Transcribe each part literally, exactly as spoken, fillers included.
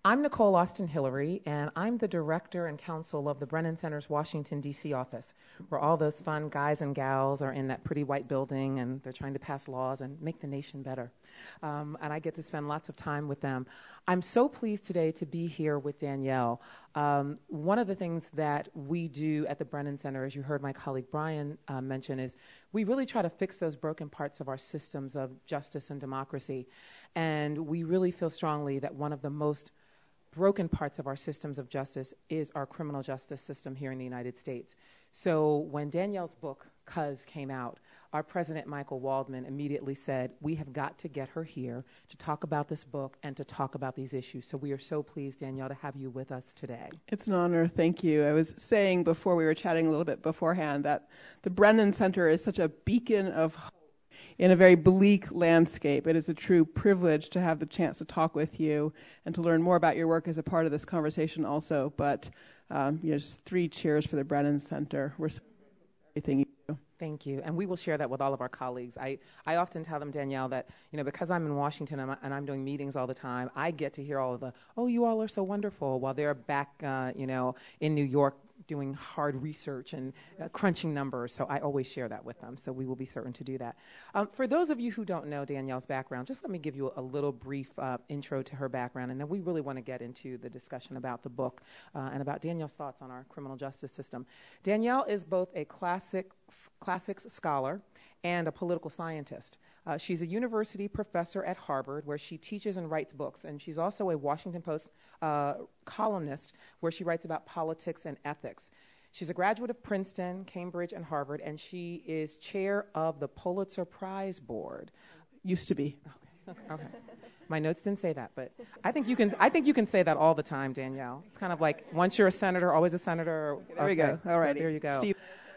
I'm Nicole Austin Hillary, and I'm the director and counsel of the Brennan Center's Washington, D C office, where all those fun guys and gals are in that pretty white building, and they're trying to pass laws and make the nation better. Um, and I get to spend lots of time with them. I'm so pleased today to be here with Danielle. Um, one of the things that we do at the Brennan Center, as you heard my colleague Brian uh, mention, is we really try to fix those broken parts of our systems of justice and democracy. And we really feel strongly that one of the most broken parts of our systems of justice is our criminal justice system here in the United States. So when Danielle's book, Cuz, came out, our president, Michael Waldman, immediately said, we have got to get her here to talk about this book and to talk about these issues. So we are so pleased, Danielle, to have you with us today. It's an honor. Thank you. I was saying before we were chatting a little bit beforehand that the Brennan Center is such a beacon of hope in a very bleak landscape. It is a true privilege to have the chance to talk with you and to learn more about your work as a part of this conversation also. But um, you know, just three cheers for the Brennan Center. We're so everything you do. Thank you. And we will share that with all of our colleagues. I, I often tell them, Danielle, that, you know, because I'm in Washington and I'm, and I'm doing meetings all the time, I get to hear all of the, oh, you all are so wonderful, while they're back, uh, you know, in New York doing hard research and uh, crunching numbers. So I always share that with them. So we will be certain to do that. Um, for those of you who don't know Danielle's background, just let me give you a, a little brief uh, intro to her background, and then we really want to get into the discussion about the book uh, and about Danielle's thoughts on our criminal justice system. Danielle is both a classics, classics scholar and a political scientist. Uh, she's a university professor at Harvard, where she teaches and writes books, and she's also a Washington Post uh, columnist, where she writes about politics and ethics. She's a graduate of Princeton, Cambridge, and Harvard, and she is chair of the Pulitzer Prize Board. Used to be. Okay. Okay. My notes didn't say that, but I think you can. I think you can say that all the time, Danielle. It's kind of like once you're a senator, always a senator. Okay, there we go. All right. So there you go. Steve.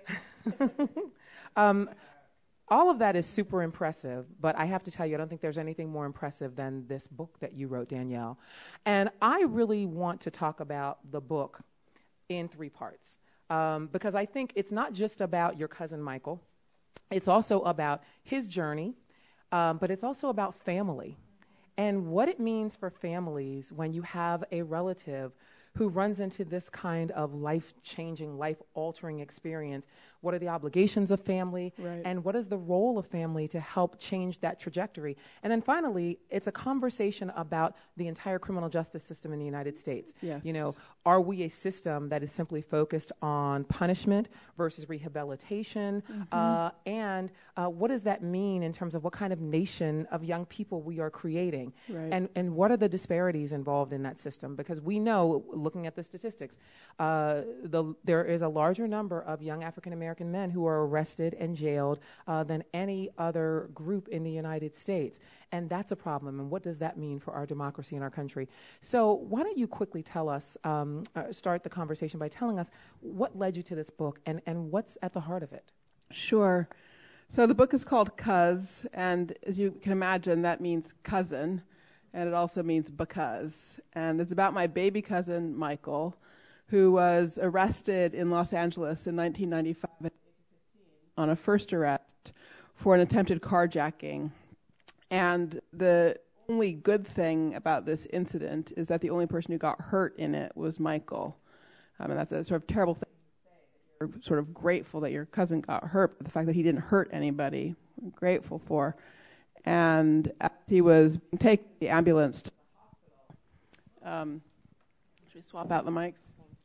um, All of that is super impressive, but I have to tell you, I don't think there's anything more impressive than this book that you wrote, Danielle. And I really want to talk about the book in three parts, um, because I think it's not just about your cousin Michael. It's also about his journey, um, but it's also about family and what it means for families when you have a relative who runs into this kind of life-changing, life-altering experience. What are the obligations of family? Right. And what is the role of family to help change that trajectory? And then finally, it's a conversation about the entire criminal justice system in the United States. Yes. You know, are we a system that is simply focused on punishment versus rehabilitation? Mm-hmm. Uh, and uh, what does that mean in terms of what kind of nation of young people we are creating? Right. And, and what are the disparities involved in that system? Because we know, looking at the statistics, uh, the, there is a larger number of young African-American men who are arrested and jailed uh, than any other group in the United States. And that's a problem. And what does that mean for our democracy in our country? So why don't you quickly tell us, um, uh, start the conversation by telling us what led you to this book and, and what's at the heart of it? Sure. So the book is called Cuz, and as you can imagine, that means cousin, and it also means because. And it's about my baby cousin, Michael, who was arrested in Los Angeles in nineteen ninety-five on a first arrest for an attempted carjacking. And the only good thing about this incident is that the only person who got hurt in it was Michael. Um, and that's a sort of terrible thing to say. You're sort of grateful that your cousin got hurt, but the fact that he didn't hurt anybody, I'm grateful for. And as he was taking the ambulance to the hospital, um, should we swap out the mics?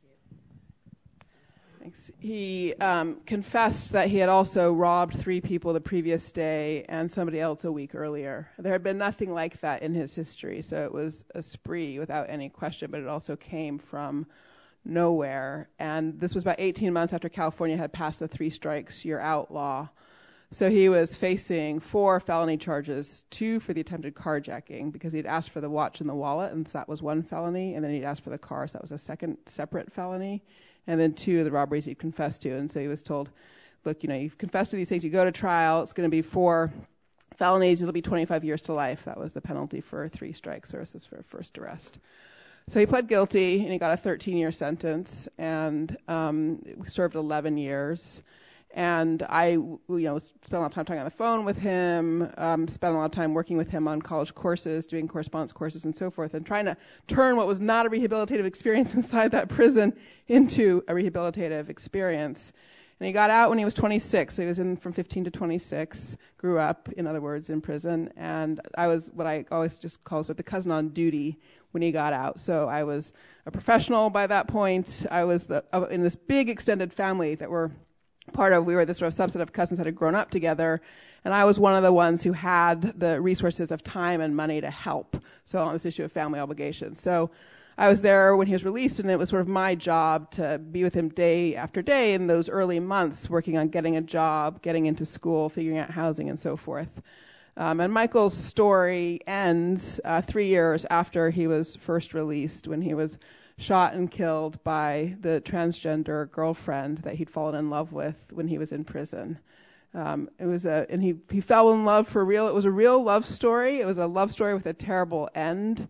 Thanks. He um, confessed that he had also robbed three people the previous day and somebody else a week earlier. There had been nothing like that in his history, so it was a spree without any question, but it also came from nowhere. And this was about eighteen months after California had passed the three strikes, you're out law. So he was facing four felony charges, two for the attempted carjacking, because he'd asked for the watch and the wallet, and so that was one felony, and then he'd asked for the car, so that was a second separate felony. And then two of the robberies he'd confessed to. And so he was told, look, you know, you've confessed to these things, you go to trial, it's going to be four felonies, it'll be twenty-five years to life. That was the penalty for three strikes versus for a first arrest. So he pled guilty, and he got a thirteen-year sentence, and um, served eleven years. And I, you know, spent a lot of time talking on the phone with him, um, spent a lot of time working with him on college courses, doing correspondence courses and so forth, and trying to turn what was not a rehabilitative experience inside that prison into a rehabilitative experience. And he got out when he was twenty-six. So he was in from fifteen to twenty-six, grew up, in other words, in prison. And I was what I always just call sort of the cousin on duty when he got out. So I was a professional by that point. I was the, uh, in this big extended family that were part of, we were this sort of subset of cousins that had grown up together, and I was one of the ones who had the resources of time and money to help. So on this issue of family obligations. So I was there when he was released, and it was sort of my job to be with him day after day in those early months, working on getting a job, getting into school, figuring out housing, and so forth. Um, and Michael's story ends uh, three years after he was first released, when he was shot and killed by the transgender girlfriend that he'd fallen in love with when he was in prison. Um, it was a, and he, he fell in love for real. It was a real love story. It was a love story with a terrible end.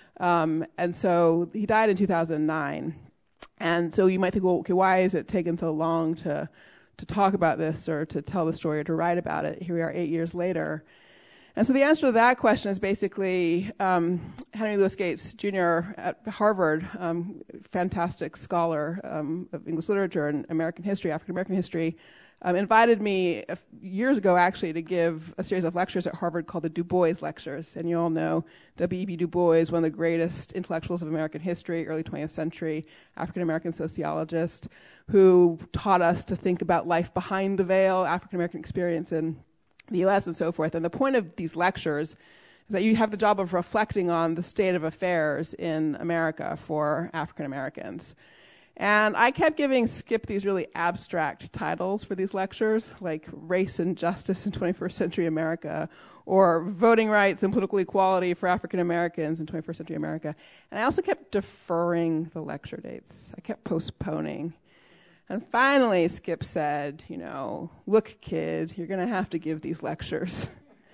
Um, and so he died in two thousand nine. And so you might think, well, okay, why is it taken so long to, to talk about this or to tell the story or to write about it? Here we are eight years later. And so the answer to that question is basically um, Henry Louis Gates Junior at Harvard, um, fantastic scholar um, of English literature and American history, African American history, um, invited me a f- years ago actually to give a series of lectures at Harvard called the Du Bois Lectures. And you all know W E B Du Bois, one of the greatest intellectuals of American history, early twentieth century, African American sociologist, who taught us to think about life behind the veil, African American experience in the U S and so forth. And the point of these lectures is that you have the job of reflecting on the state of affairs in America for African Americans. And I kept giving Skip these really abstract titles for these lectures, like Race and Justice in twenty-first Century America, or Voting Rights and Political Equality for African Americans in twenty-first Century America. And I also kept deferring the lecture dates. I kept postponing. And finally, Skip said, you know, look, kid, you're going to have to give these lectures.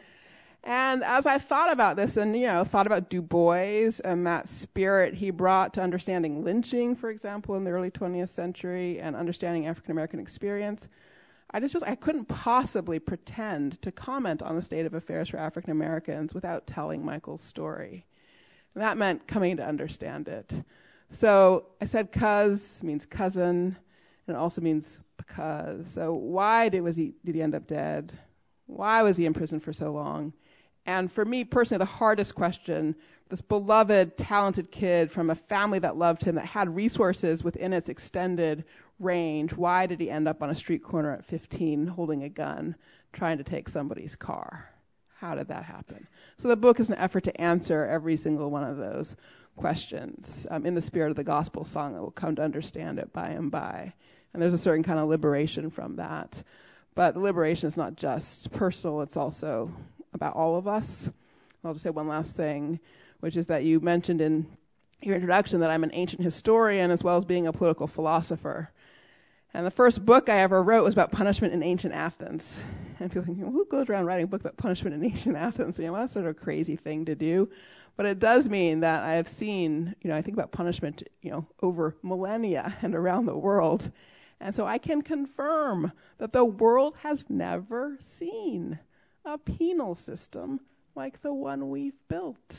And as I thought about this and, you know, thought about Du Bois and that spirit he brought to understanding lynching, for example, in the early twentieth century and understanding African-American experience, I just was, I couldn't possibly pretend to comment on the state of affairs for African-Americans without telling Michael's story. And that meant coming to understand it. So I said cuz means cousin, and it also means because. So why did, was he, did he end up dead? Why was he in prison for so long? And for me personally, the hardest question, this beloved, talented kid from a family that loved him, that had resources within its extended range, why did he end up on a street corner at fifteen holding a gun, trying to take somebody's car? How did that happen? So the book is an effort to answer every single one of those questions um, in the spirit of the gospel song that will come to understand it by and by. And there's a certain kind of liberation from that. But the liberation is not just personal, it's also about all of us. I'll just say one last thing, which is that you mentioned in your introduction that I'm an ancient historian as well as being a political philosopher. And the first book I ever wrote was about punishment in ancient Athens. And people think, well, who goes around writing a book about punishment in ancient Athens? You know, well, that's sort of a crazy thing to do. But it does mean that I have seen, you know, I think about punishment, you know, over millennia and around the world. And so I can confirm that the world has never seen a penal system like the one we've built.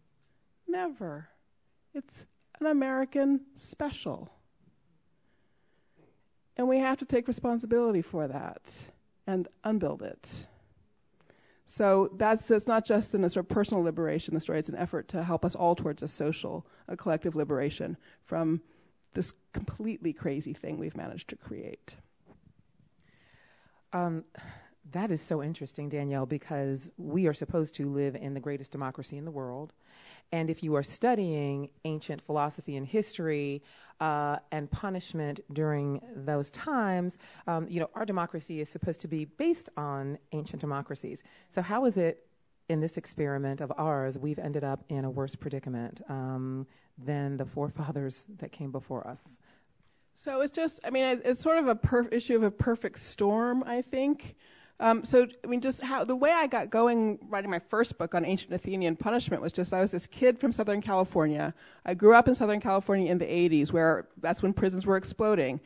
Never. It's an American special. And we have to take responsibility for that and unbuild it. So that's, it's not just in a sort of personal liberation, the story, it's an effort to help us all towards a social, a collective liberation from this completely crazy thing we've managed to create. Um, that is so interesting, Danielle, because we are supposed to live in the greatest democracy in the world. And if you are studying ancient philosophy and history uh, and punishment during those times, um, you know, our democracy is supposed to be based on ancient democracies. So how is it in this experiment of ours, we've ended up in a worse predicament um, than the forefathers that came before us? So it's just, I mean, it, it's sort of a perf- issue of a perfect storm, I think. Um, so, I mean, just how the way I got going writing my first book on ancient Athenian punishment was just I was this kid from Southern California. I grew up in Southern California in the eighties, where that's when prisons were exploding.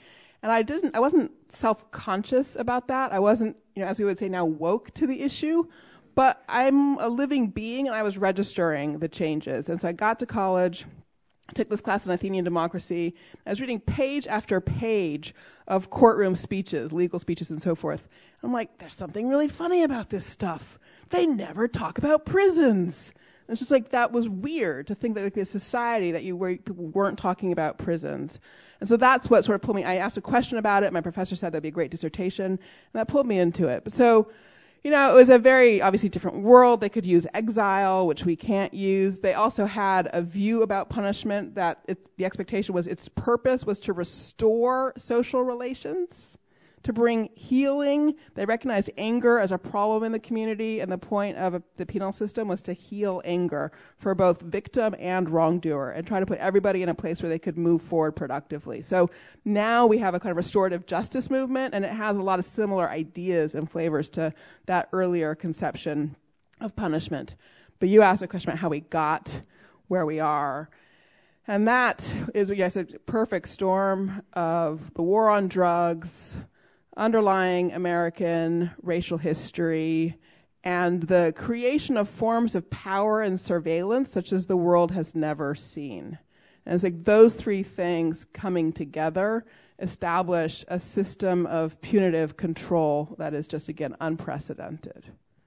And I didn't, I wasn't self-conscious about that. I wasn't, you know, as we would say now, woke to the issue. But I'm a living being, and I was registering the changes. And so I got to college, took this class on Athenian democracy. I was reading page after page of courtroom speeches, legal speeches and so forth. I'm like, there's something really funny about this stuff. They never talk about prisons. And it's just like, that was weird to think that like a society that you were, people weren't talking about prisons. And so that's what sort of pulled me. I asked a question about it. My professor said that'd be a great dissertation, and that pulled me into it. But so, you know, it was a very obviously different world. They could use exile, which we can't use. They also had a view about punishment that it, the expectation was its purpose was to restore social relations, to bring healing. They recognized anger as a problem in the community, and the point of a, the penal system was to heal anger for both victim and wrongdoer and try to put everybody in a place where they could move forward productively. So now we have a kind of restorative justice movement, and it has a lot of similar ideas and flavors to that earlier conception of punishment. But you asked a question about how we got where we are. And that is, I said, a perfect storm of the war on drugs, underlying American racial history, and the creation of forms of power and surveillance such as the world has never seen. And it's like those three things coming together establish a system of punitive control that is just, again, unprecedented.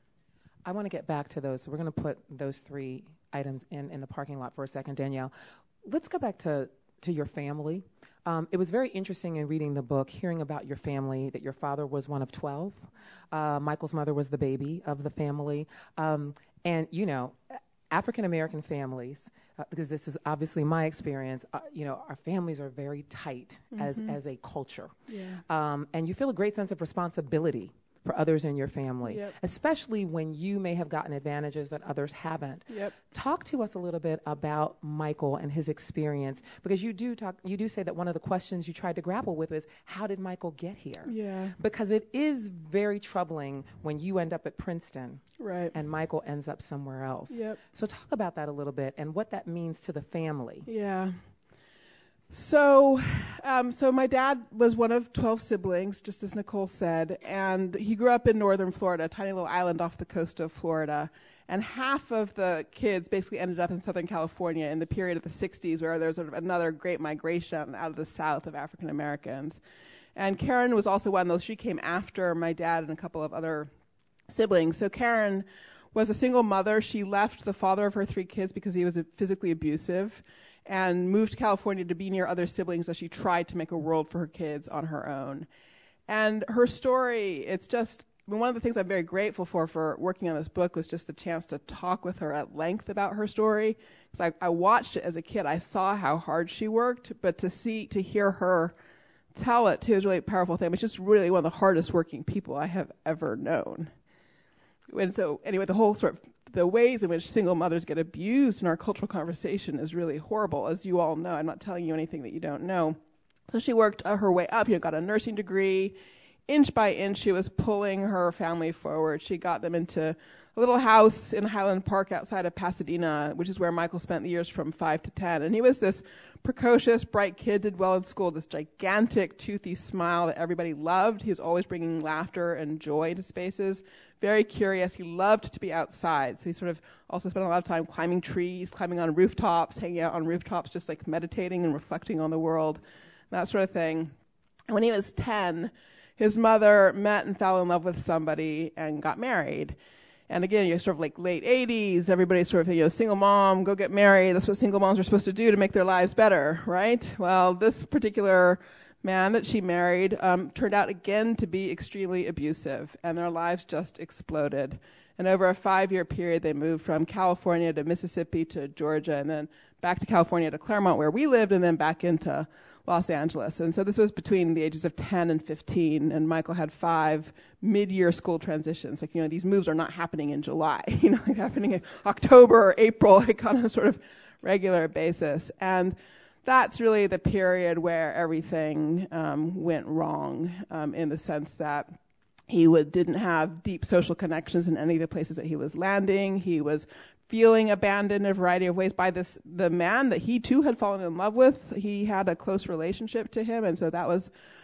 I want to get back to those. So we're going to put those three items in, in the parking lot for a second, Danielle. Let's go back to, to your family. Um, it was very interesting in reading the book, hearing about your family, that your father was one of twelve. Uh, Michael's mother was the baby of the family. Um, and, you know, African-American families, uh, because this is obviously my experience, uh, you know, our families are very tight mm-hmm. as, as a culture. Yeah. Um, and you feel a great sense of responsibility for others in your family, yep. especially when you may have gotten advantages that others haven't. Yep. Talk to us a little bit about Michael and his experience, because you do talk, you do say that one of the questions you tried to grapple with is, how did Michael get here? Yeah. Because it is very troubling when you end up at Princeton, right, and Michael ends up somewhere else. Yep. So talk about that a little bit and what that means to the family. Yeah. So, um, so my dad was one of twelve siblings, just as Nicole said, and he grew up in northern Florida, a tiny little island off the coast of Florida. And half of the kids basically ended up in Southern California in the period of the sixties, where there was sort of another great migration out of the South of African Americans. And Karen was also one of those. She came after my dad and a couple of other siblings. So Karen was a single mother. She left the father of her three kids because he was physically abusive, and moved to California to be near other siblings as she tried to make a world for her kids on her own. And her story, it's just, I mean, one of the things I'm very grateful for for working on this book was just the chance to talk with her at length about her story. Because I, I watched it as a kid. I saw how hard she worked, but to see, to hear her tell it too is really a powerful thing. It's just really one of the hardest working people I have ever known. And so anyway, the whole sort of the ways in which single mothers get abused in our cultural conversation is really horrible, as you all know. I'm not telling you anything that you don't know. So she worked uh, her way up, you know, got a nursing degree. Inch by inch, she was pulling her family forward. She got them into a little house in Highland Park outside of Pasadena, which is where Michael spent the years from five to ten. And he was this precocious, bright kid, did well in school, this gigantic, toothy smile that everybody loved. He was always bringing laughter and joy to spaces. Very curious. He loved to be outside. So he sort of also spent a lot of time climbing trees, climbing on rooftops, hanging out on rooftops, just like meditating and reflecting on the world, that sort of thing. And when he was ten, his mother met and fell in love with somebody and got married. And again, you're sort of like late eighties, everybody's sort of, you know, single mom, go get married. That's what single moms are supposed to do to make their lives better, right? Well, this particular man that she married um, turned out again to be extremely abusive, and their lives just exploded. And over a five-year period, they moved from California to Mississippi to Georgia, and then back to California to Claremont, where we lived, and then back into Los Angeles. And so this was between the ages of ten and fifteen, and Michael had five mid-year school transitions. Like, you know, these moves are not happening in July, you know, like happening in October or April, like on a sort of regular basis. And that's really the period where everything um, went wrong, um, in the sense that he would, didn't have deep social connections in any of the places that he was landing. He was feeling abandoned in a variety of ways by this the man that he too had fallen in love with. He had a close relationship to him, and so that was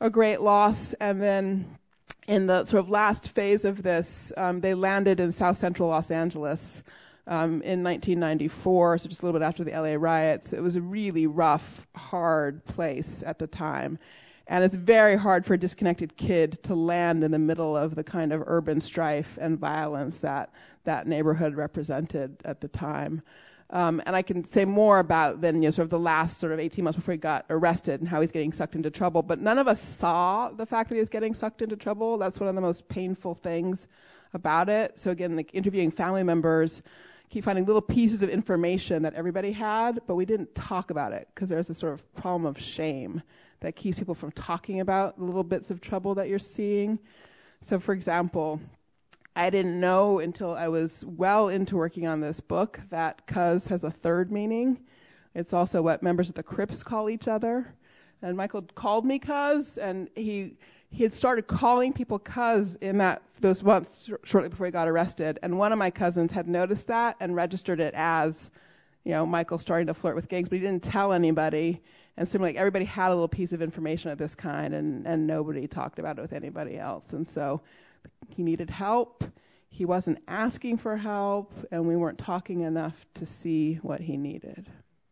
a great loss. And then in the sort of last phase of this, um, they landed in South Central Los Angeles um, in nineteen ninety-four, so just a little bit after the L A riots. It was a really rough, hard place at the time. And it's very hard for a disconnected kid to land in the middle of the kind of urban strife and violence that that neighborhood represented at the time. Um, and I can say more about then, you know, sort of the last sort of eighteen months before he got arrested and how he's getting sucked into trouble. But none of us saw the fact that he was getting sucked into trouble. That's one of the most painful things about it. So again, like interviewing family members, keep finding little pieces of information that everybody had, but we didn't talk about it because there's this sort of problem of shame that keeps people from talking about the little bits of trouble that you're seeing. So for example, I didn't know until I was well into working on this book that cuz has a third meaning. It's also what members of the Crips call each other. And Michael called me cuz, and he he had started calling people cuz in that those months sh- shortly before he got arrested. And one of my cousins had noticed that and registered it as, you know, Michael starting to flirt with gangs, but he didn't tell anybody. And similarly, like everybody had a little piece of information of this kind, and, and nobody talked about it with anybody else. And so he needed help. He wasn't asking for help, and we weren't talking enough to see what he needed.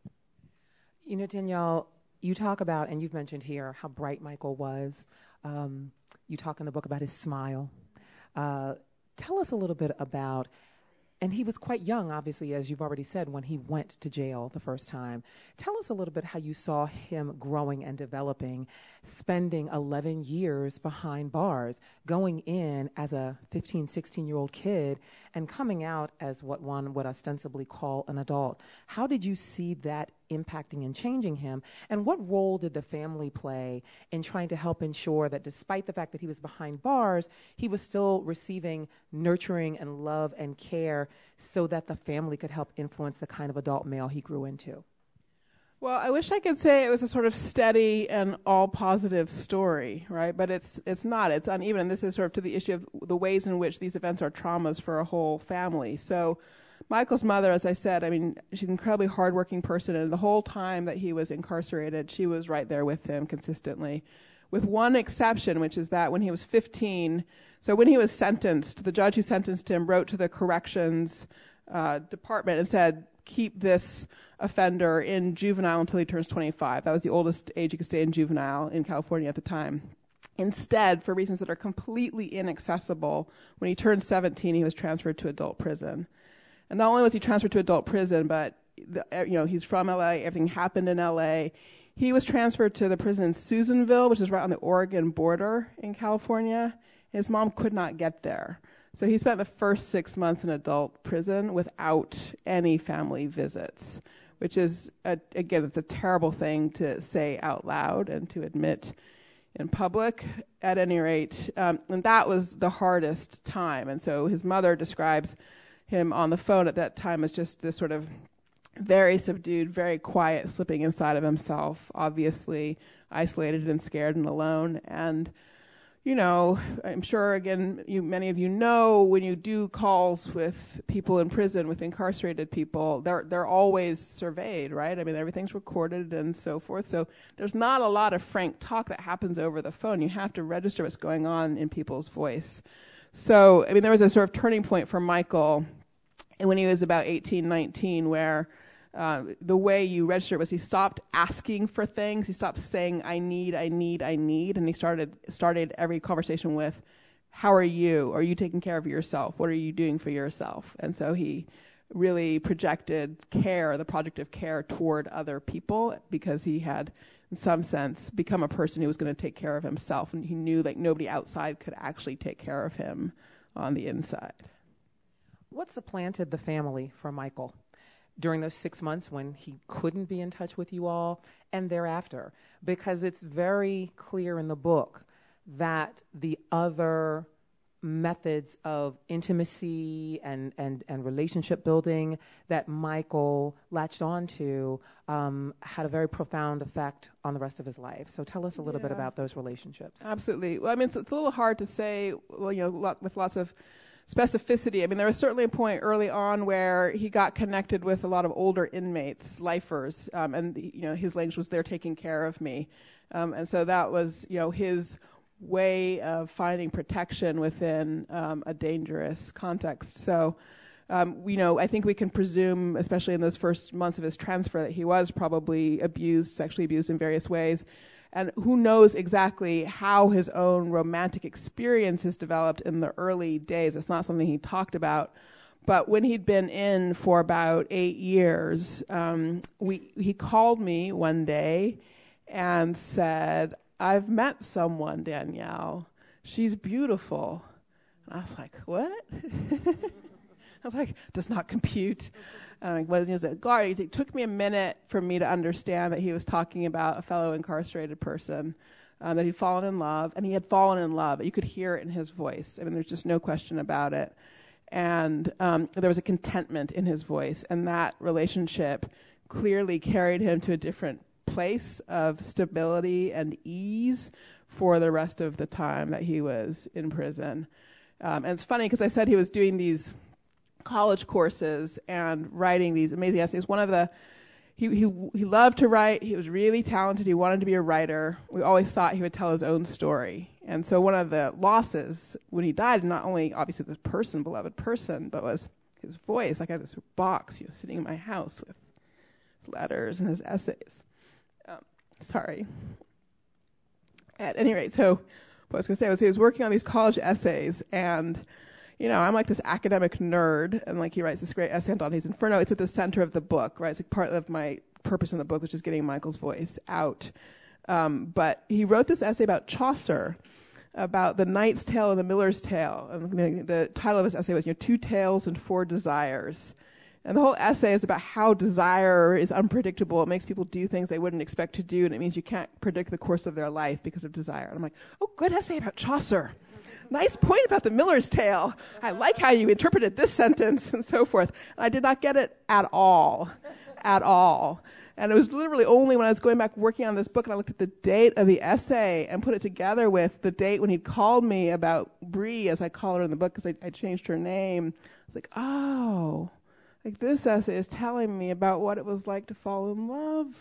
You know, Danielle, you talk about, and you've mentioned here, how bright Michael was. Um, you talk in the book about his smile. Uh, tell us a little bit about, and he was quite young, obviously, as you've already said, when he went to jail the first time. Tell us a little bit how you saw him growing and developing, spending eleven years behind bars, going in as a fifteen, sixteen-year-old kid and coming out as what one would ostensibly call an adult. How did you see that impacting and changing him? And what role did the family play in trying to help ensure that despite the fact that he was behind bars, he was still receiving nurturing and love and care so that the family could help influence the kind of adult male he grew into? Well, I wish I could say it was a sort of steady and all positive story, right? But it's it's not. It's uneven. And this is sort of to the issue of the ways in which these events are traumas for a whole family. So Michael's mother, as I said, I mean, she's an incredibly hardworking person. And the whole time that he was incarcerated, she was right there with him consistently, with one exception, which is that when he was fifteen, so when he was sentenced, the judge who sentenced him wrote to the corrections uh, department and said, keep this offender in juvenile until he turns twenty-five. That was the oldest age you could stay in juvenile in California at the time. Instead, for reasons that are completely inaccessible, when he turned seventeen, he was transferred to adult prison. And not only was he transferred to adult prison, but the, you know, he's from L A, everything happened in L A. He was transferred to the prison in Susanville, which is right on the Oregon border in California. His mom could not get there. So he spent the first six months in adult prison without any family visits, which is, a, again, it's a terrible thing to say out loud and to admit in public, at any rate. Um, and that was the hardest time. And so his mother describes him on the phone at that time as just this sort of very subdued, very quiet, slipping inside of himself, obviously isolated and scared and alone. And you know, I'm sure, again, you, many of you know, when you do calls with people in prison, with incarcerated people, they're they're always surveyed, right? I mean, everything's recorded and so forth. So there's not a lot of frank talk that happens over the phone. You have to register what's going on in people's voice. So, I mean, there was a sort of turning point for Michael when he was about eighteen, nineteen, where Uh, the way you register was he stopped asking for things. He stopped saying, I need, I need, I need. And he started started every conversation with, how are you? Are you taking care of yourself? What are you doing for yourself? And so he really projected care, the project of care, toward other people because he had, in some sense, become a person who was going to take care of himself. And he knew that nobody outside could actually take care of him on the inside. What supplanted the family for Michael during those six months when he couldn't be in touch with you all and thereafter? Because it's very clear in the book that the other methods of intimacy and, and, and relationship building that Michael latched onto um, had a very profound effect on the rest of his life. So tell us a little yeah. bit about those relationships. Absolutely. Well, I mean, it's, it's a little hard to say, well, you know, lot, with lots of specificity. I mean, there was certainly a point early on where he got connected with a lot of older inmates, lifers, um, and you know his language was "they're taking care of me," um, and so that was you know his way of finding protection within um, a dangerous context. So. Um, you know, I think we can presume, especially in those first months of his transfer, that he was probably abused, sexually abused in various ways. And who knows exactly how his own romantic experiences developed in the early days. It's not something he talked about. But when he'd been in for about eight years, um, we, he called me one day and said, "I've met someone, Danielle. She's beautiful." And I was like, "What?" I was like, does not compute. And I'm like, what is it? God, it took me a minute for me to understand that he was talking about a fellow incarcerated person, um, that he'd fallen in love, and he had fallen in love. You could hear it in his voice. I mean, there's just no question about it. And um, there was a contentment in his voice, and that relationship clearly carried him to a different place of stability and ease for the rest of the time that he was in prison. Um, and it's funny because I said he was doing these college courses and writing these amazing essays. One of the, he, he he loved to write. He was really talented. He wanted to be a writer. We always thought he would tell his own story. And so one of the losses when he died, not only obviously this person, beloved person, but was his voice. Like I had this box, you know, sitting in my house with his letters and his essays. Um, sorry. At any rate, so what I was going to say was he was working on these college essays, and you know, I'm like this academic nerd, and like he writes this great essay on Dante's Inferno. It's at the center of the book, right? It's like part of my purpose in the book, which is getting Michael's voice out. Um, but he wrote this essay about Chaucer, about the Knight's Tale and the Miller's Tale. And the, the title of his essay was, you know, Two Tales and Four Desires. And the whole essay is about how desire is unpredictable. It makes people do things they wouldn't expect to do, and it means you can't predict the course of their life because of desire. And I'm like, oh, good essay about Chaucer. Nice point about the Miller's Tale. I like how you interpreted this sentence and so forth. And I did not get it at all, at all. And it was literally only when I was going back working on this book and I looked at the date of the essay and put it together with the date when he'd called me about Bree, as I call her in the book because I, I changed her name. I was like, oh, like this essay is telling me about what it was like to fall in love.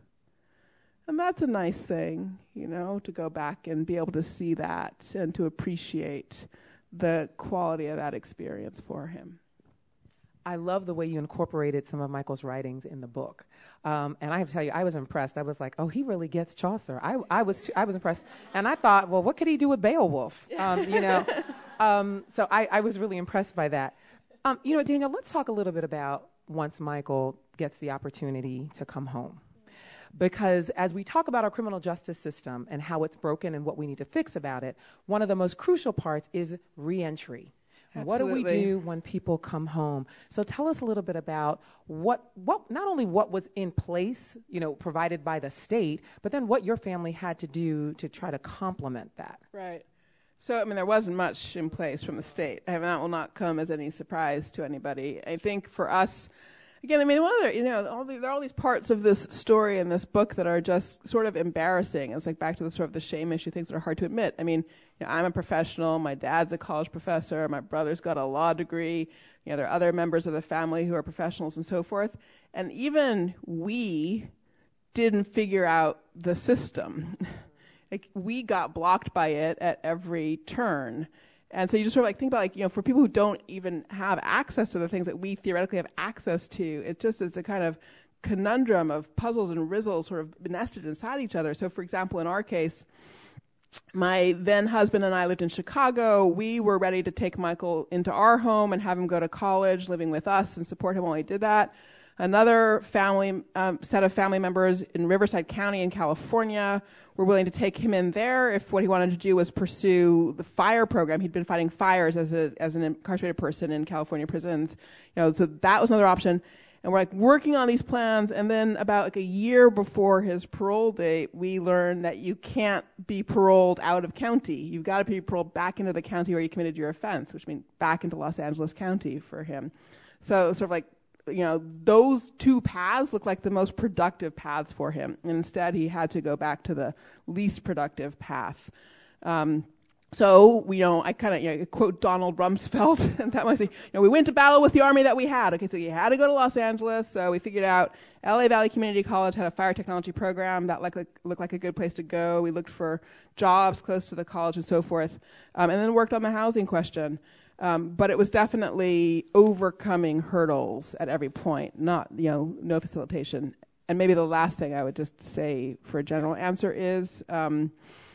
And that's a nice thing, you know, to go back and be able to see that and to appreciate the quality of that experience for him. I love the way you incorporated some of Michael's writings in the book. Um, and I have to tell you, I was impressed. I was like, oh, he really gets Chaucer. I, I, was, too, I was impressed. And I thought, well, what could he do with Beowulf? Um, you know, um, so I, I was really impressed by that. Um, you know, Danielle, let's talk a little bit about once Michael gets the opportunity to come home. Because as we talk about our criminal justice system and how it's broken and what we need to fix about it, one of the most crucial parts is reentry. What do we do when people come home? So tell us a little bit about what, what, not only what was in place, you know, provided by the state, but then what your family had to do to try to complement that. Right. So, I mean, there wasn't much in place from the state. I mean, that will not come as any surprise to anybody. I think for us, again, I mean, one of the, you know, all the, there are all these parts of this story in this book that are just sort of embarrassing. It's like back to the sort of the shame issue, things that are hard to admit. I mean, you know, I'm a professional. My dad's a college professor. My brother's got a law degree. You know, there are other members of the family who are professionals and so forth. And even we didn't figure out the system. Like, we got blocked by it at every turn. And so you just sort of like think about, like, you know, for people who don't even have access to the things that we theoretically have access to, it just is a kind of conundrum of puzzles and rizzles sort of nested inside each other. So, for example, in our case, my then husband and I lived in Chicago. We were ready to take Michael into our home and have him go to college, living with us, and support him while he did that. Another family um, set of family members in Riverside County in California were willing to take him in there if what he wanted to do was pursue the fire program. He'd been fighting fires as a as an incarcerated person in California prisons. You know, so that was another option. And we're like working on these plans, and then about like a year before his parole date, we learned that you can't be paroled out of county. You've got to be paroled back into the county where you committed your offense, which means back into Los Angeles County for him. So sort of like, you know, those two paths look like the most productive paths for him. And instead, he had to go back to the least productive path. Um, So, you know, I kind of you know, quote Donald Rumsfeld, and that was, you know, we went to battle with the army that we had. Okay, so you had to go to Los Angeles, so we figured out L A Valley Community College had a fire technology program that looked like, looked like a good place to go. We looked for jobs close to the college and so forth, um, and then worked on the housing question. Um, but it was definitely overcoming hurdles at every point, not, you know, no facilitation. And maybe the last thing I would just say for a general answer is, um,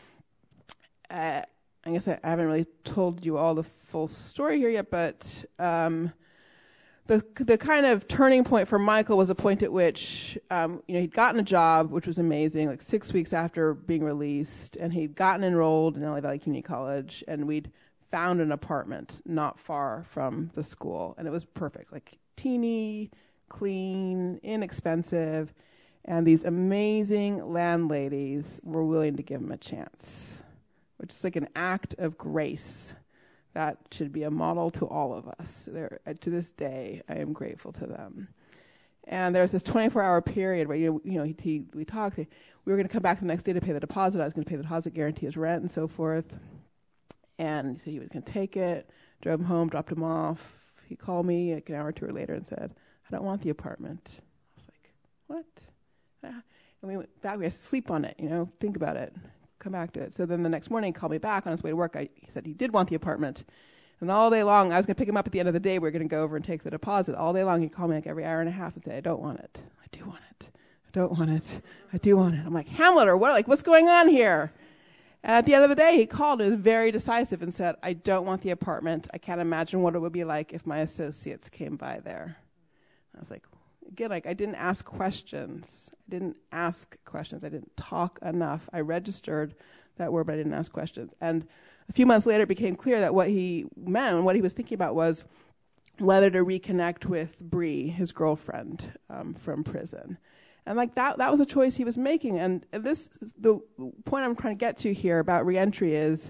uh, I guess I, I haven't really told you all the full story here yet, but um, the the kind of turning point for Michael was a point at which um, you know he'd gotten a job, which was amazing, like six weeks after being released, and he'd gotten enrolled in L A Valley Community College, and we'd found an apartment not far from the school, and it was perfect, like teeny, clean, inexpensive, and these amazing landladies were willing to give him a chance, which is like an act of grace that should be a model to all of us. They're, uh, to this day, I am grateful to them. And there was this twenty-four hour period where, you know, you know he, he, we talked. We were going to come back the next day to pay the deposit. I was going to pay the deposit, guarantee his rent, and so forth. And he said he was going to take it, drove him home, dropped him off. He called me like an hour or two later and said, I don't want the apartment. I was like, what? Ah. And we went back. We had to sleep on it, you know, think about it. Come back to it. So then the next morning he called me back on his way to work. I, he said he did want the apartment. And all day long, I was going to pick him up at the end of the day. We were going to go over and take the deposit. All day long, he'd call me like every hour and a half and say, I don't want it. I do want it. I don't want it. I do want it. I'm like, Hamlet, or what? Like, what's going on here? And at the end of the day, he called and was very decisive and said, I don't want the apartment. I can't imagine what it would be like if my associates came by there. I was like, again, like I didn't ask questions. I didn't ask questions. I didn't talk enough. I registered that word, but I didn't ask questions. And a few months later, it became clear that what he meant and what he was thinking about was whether to reconnect with Bree, his girlfriend um, from prison. And like that, that was a choice he was making. And this, the point I'm trying to get to here about reentry is,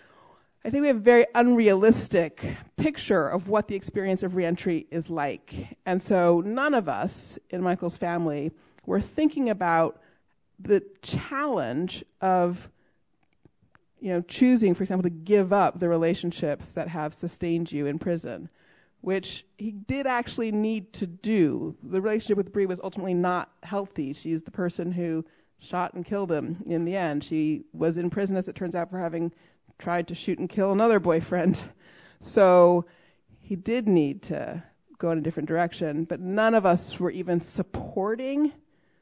I think we have a very unrealistic picture of what the experience of reentry is like. And so none of us in Michael's family were thinking about the challenge of, you know, choosing, for example, to give up the relationships that have sustained you in prison, which he did actually need to do. The relationship with Bree was ultimately not healthy. She's the person who shot and killed him in the end. She was in prison, as it turns out, for having tried to shoot and kill another boyfriend. So he did need to go in a different direction, but none of us were even supporting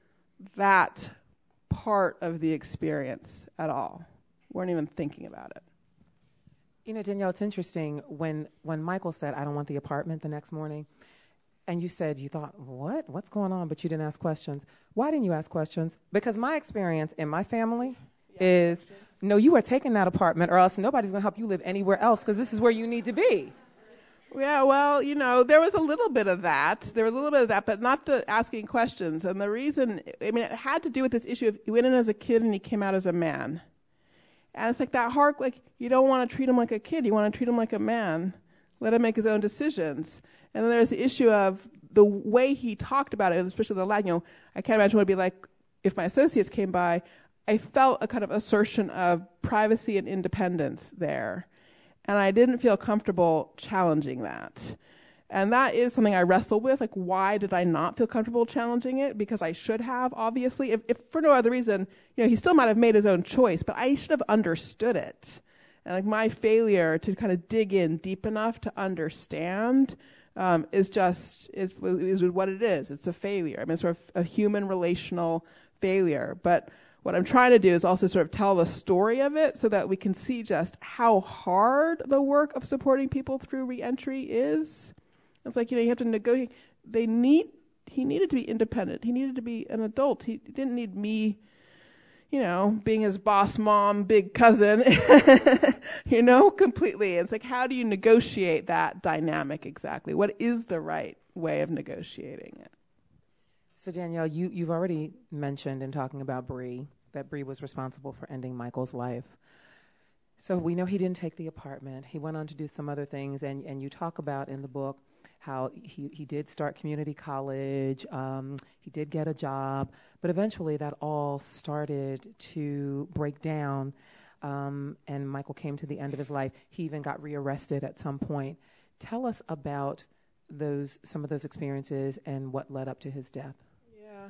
that part of the experience at all. Weren't even thinking about it. You know, Danielle, it's interesting when, when Michael said, I don't want the apartment the next morning, and you said you thought, what? What's going on? But you didn't ask questions. Why didn't you ask questions? Because my experience in my family yeah, is, no, you are taking that apartment or else nobody's going to help you live anywhere else because this is where you need to be. Yeah, well, you know, there was a little bit of that. There was a little bit of that, but not the asking questions. And the reason, I mean, it had to do with this issue of he went in as a kid and he came out as a man. And it's like that hard, like, you don't want to treat him like a kid. You want to treat him like a man. Let him make his own decisions. And then there's the issue of the way he talked about it, especially the lad, you know, I can't imagine what it'd be like if my associates came by. I felt a kind of assertion of privacy and independence there. And I didn't feel comfortable challenging that. And that is something I wrestle with. Like, why did I not feel comfortable challenging it? Because I should have, obviously. If, if for no other reason, you know, he still might have made his own choice, but I should have understood it. And like my failure to kind of dig in deep enough to understand um, is just, is, is what it is. It's a failure. I mean, it's sort of a human relational failure. But what I'm trying to do is also sort of tell the story of it so that we can see just how hard the work of supporting people through reentry is. It's like, you know, you have to negotiate. They need, he needed to be independent. He needed to be an adult. He didn't need me, you know, being his boss mom, big cousin, you know, completely. It's like, how do you negotiate that dynamic exactly? What is the right way of negotiating it? So Danielle, you, you've already mentioned in talking about Bree, that Bree was responsible for ending Michael's life. So we know he didn't take the apartment. He went on to do some other things, and, and you talk about in the book how he, he did start community college, um, he did get a job, but eventually that all started to break down. um, and Michael came to the end of his life. He even got rearrested at some point. Tell us about those some of those experiences and what led up to his death. Yeah.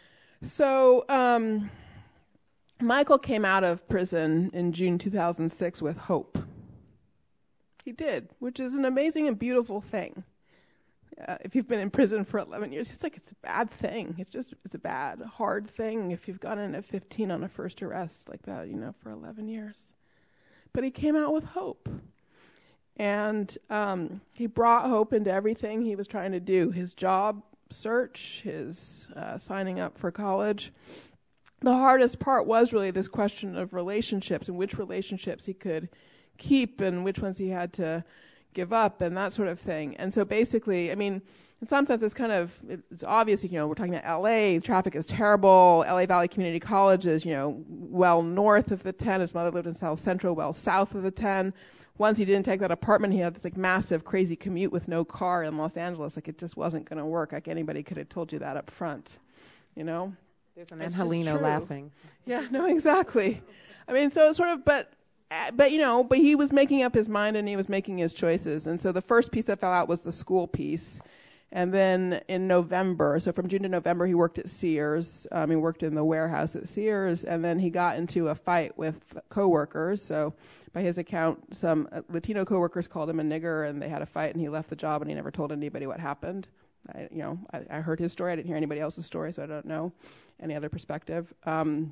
So um, Michael came out of prison in June two thousand six with hope. He did, which is an amazing and beautiful thing. Uh, if you've been in prison for eleven years, it's like it's a bad thing. It's just, it's a bad, hard thing if you've gone in at fifteen on a first arrest like that, you know, for eleven years. But he came out with hope. And um, he brought hope into everything he was trying to do. His job search, his uh, signing up for college. The hardest part was really this question of relationships and which relationships he could keep and which ones he had to give up and that sort of thing. And so basically, I mean, in some sense, it's kind of, it's obvious, you know, we're talking about L A, traffic is terrible. L A Valley Community College is, you know, well north of the ten. His mother lived in South Central, well south of the ten. Once he didn't take that apartment, he had this like massive, crazy commute with no car in Los Angeles. Like it just wasn't going to work. Like anybody could have told you that up front, you know? There's an Angelino laughing. Yeah, no, exactly. I mean, so it's sort of, but, uh, but you know, but he was making up his mind and he was making his choices. And so the first piece that fell out was the school piece. And then in November, so from June to November, he worked at Sears. Um, he worked in the warehouse at Sears, and then he got into a fight with coworkers. So by his account, some uh, Latino coworkers called him a nigger, and they had a fight, and he left the job, and he never told anybody what happened. I, you know, I, I heard his story. I didn't hear anybody else's story, so I don't know any other perspective. Um,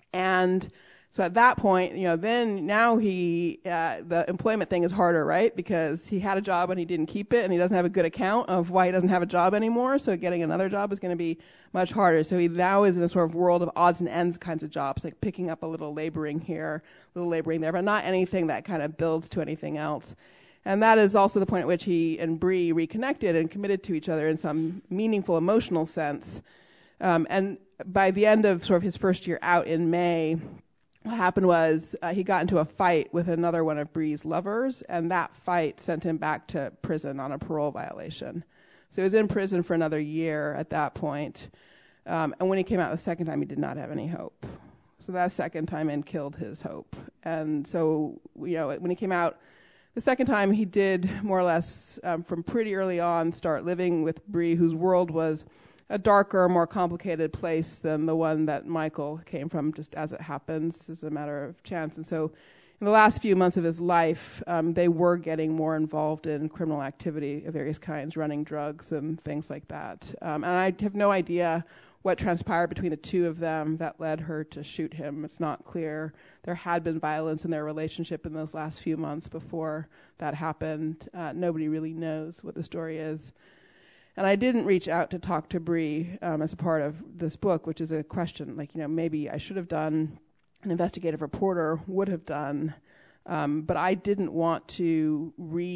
and so at that point, you know, then now he, uh, the employment thing is harder, right? Because he had a job and he didn't keep it, and he doesn't have a good account of why he doesn't have a job anymore. So getting another job is going to be much harder. So he now is in a sort of world of odds and ends kinds of jobs, like picking up a little laboring here, a little laboring there, but not anything that kind of builds to anything else. And that is also the point at which he and Bree reconnected and committed to each other in some meaningful emotional sense. Um, and by the end of sort of his first year out in May, what happened was uh, he got into a fight with another one of Bree's lovers, and that fight sent him back to prison on a parole violation. So he was in prison for another year at that point. Um, and when he came out the second time, he did not have any hope. So that second time in killed his hope. And so, you know, when he came out the second time, he did more or less um, from pretty early on start living with Bree, whose world was a darker, more complicated place than the one that Michael came from, just as it happens, as a matter of chance. And so in the last few months of his life, um, they were getting more involved in criminal activity of various kinds, running drugs and things like that. Um, and I have no idea what transpired between the two of them that led her to shoot him. It's not clear. There had been violence in their relationship in those last few months before that happened. Uh, nobody really knows what the story is. And I didn't reach out to talk to Bree um, as a part of this book, which is a question, like, you know, maybe I should have done, an investigative reporter would have done, um, but I didn't want to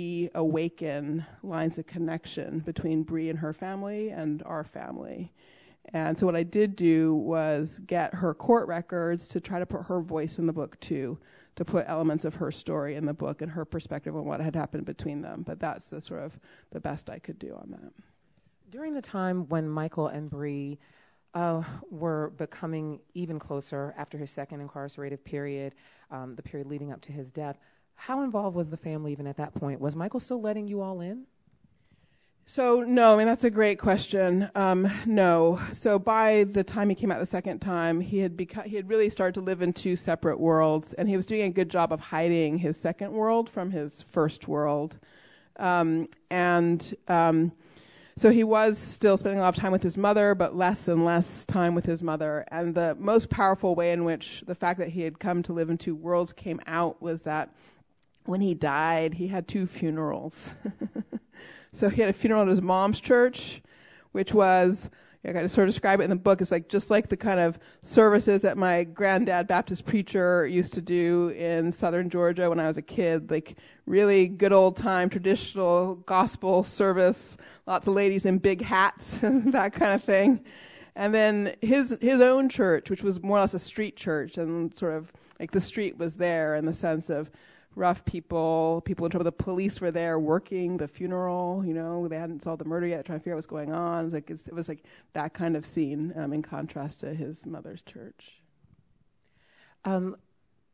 reawaken lines of connection between Bree and her family and our family. And so what I did do was get her court records to try to put her voice in the book too, to put elements of her story in the book and her perspective on what had happened between them. But that's the sort of the best I could do on that. During the time when Michael and Bree uh, were becoming even closer after his second incarcerated period, um, the period leading up to his death, how involved was the family even at that point? Was Michael still letting you all in? So, no, I mean, that's a great question. Um, no. So by the time he came out the second time, he had beca- he had really started to live in two separate worlds, and he was doing a good job of hiding his second world from his first world. Um, and... Um, So he was still spending a lot of time with his mother, but less and less time with his mother. And the most powerful way in which the fact that he had come to live in two worlds came out was that when he died, he had two funerals. So he had a funeral at his mom's church, which was, I got to sort of describe it in the book, it's like just like the kind of services that my granddad, Baptist preacher, used to do in southern Georgia when I was a kid, like really good old time traditional gospel service, lots of ladies in big hats and that kind of thing. And then his his own church, which was more or less a street church, and sort of like the street was there in the sense of rough people, people in trouble. The police were there working the funeral, you know, they hadn't solved the murder yet, trying to figure out what's going on. It was like, it's, it was like that kind of scene um, in contrast to his mother's church. Um,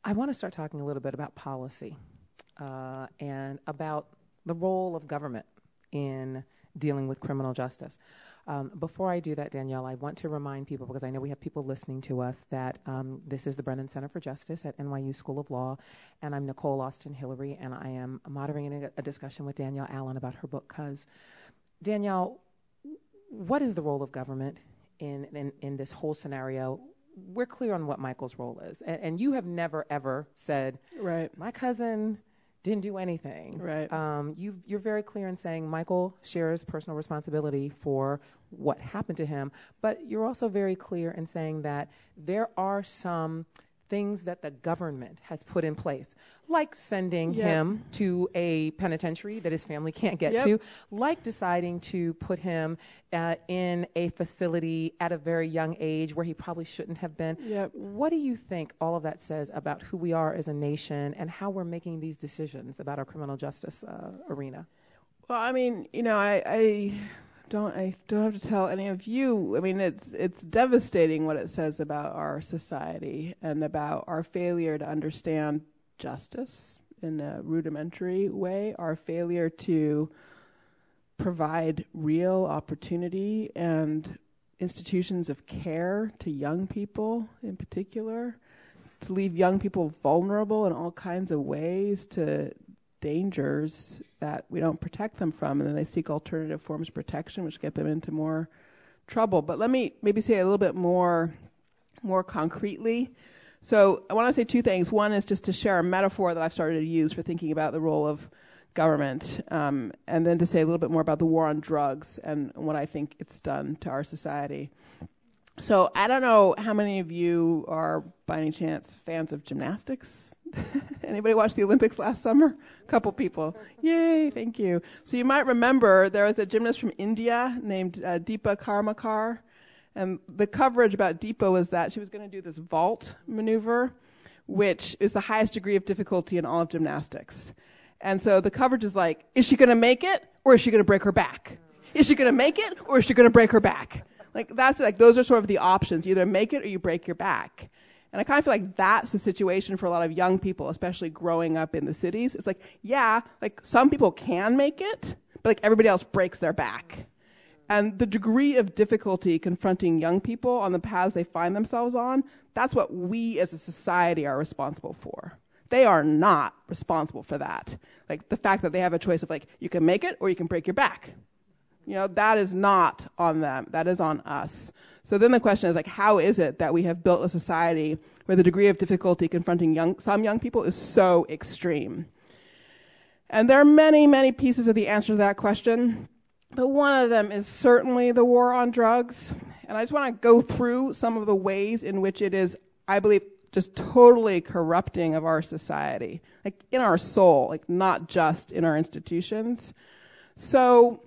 I want to start talking a little bit about policy uh, and about the role of government in dealing with criminal justice. Um, before I do that, Danielle, I want to remind people, because I know we have people listening to us, that um, this is the Brennan Center for Justice at N Y U School of Law, and I'm Nicole Austin Hillary, and I am moderating a, a discussion with Danielle Allen about her book, Cuz. Danielle, what is the role of government in, in, in this whole scenario? We're clear on what Michael's role is, and, and you have never, ever said, right, my cousin didn't do anything. Right. Um, you, you're very clear in saying Michael shares personal responsibility for what happened to him, but you're also very clear in saying that there are some things that the government has put in place, like sending yep. him to a penitentiary that his family can't get yep. to, like deciding to put him uh, in a facility at a very young age where he probably shouldn't have been. Yep. What do you think all of that says about who we are as a nation and how we're making these decisions about our criminal justice uh, arena? Well, I mean, you know, I... I Don't I don't have to tell any of you. I mean, it's it's devastating what it says about our society and about our failure to understand justice in a rudimentary way, our failure to provide real opportunity and institutions of care to young people in particular, to leave young people vulnerable in all kinds of ways to dangers that we don't protect them from, and then they seek alternative forms of protection, which get them into more trouble. But let me maybe say a little bit more, more concretely. So I want to say two things. One is just to share a metaphor that I've started to use for thinking about the role of government, um, and then to say a little bit more about the war on drugs and what I think it's done to our society. So I don't know how many of you are, by any chance, fans of gymnastics? Anybody watch the Olympics last summer? A couple people. Yay, thank you. So you might remember there was a gymnast from India named uh, Deepa Karmakar. And the coverage about Deepa was that she was going to do this vault maneuver, which is the highest degree of difficulty in all of gymnastics. And so the coverage is like, is she going to make it, or is she going to break her back? Is she going to make it, or is she going to break her back? Like, that's like, those are sort of the options. You either make it or you break your back. And I kind of feel like that's the situation for a lot of young people, especially growing up in the cities. It's like, yeah, like some people can make it, but like everybody else breaks their back. And the degree of difficulty confronting young people on the paths they find themselves on, that's what we as a society are responsible for. They are not responsible for that. Like the fact that they have a choice of like, you can make it or you can break your back. You know, that is not on them. That is on us. So then the question is like, how is it that we have built a society where the degree of difficulty confronting young, some young people is so extreme? And there are many, many pieces of the answer to that question, but one of them is certainly the war on drugs. And I just want to go through some of the ways in which it is, I believe, just totally corrupting of our society, like in our soul, like not just in our institutions. So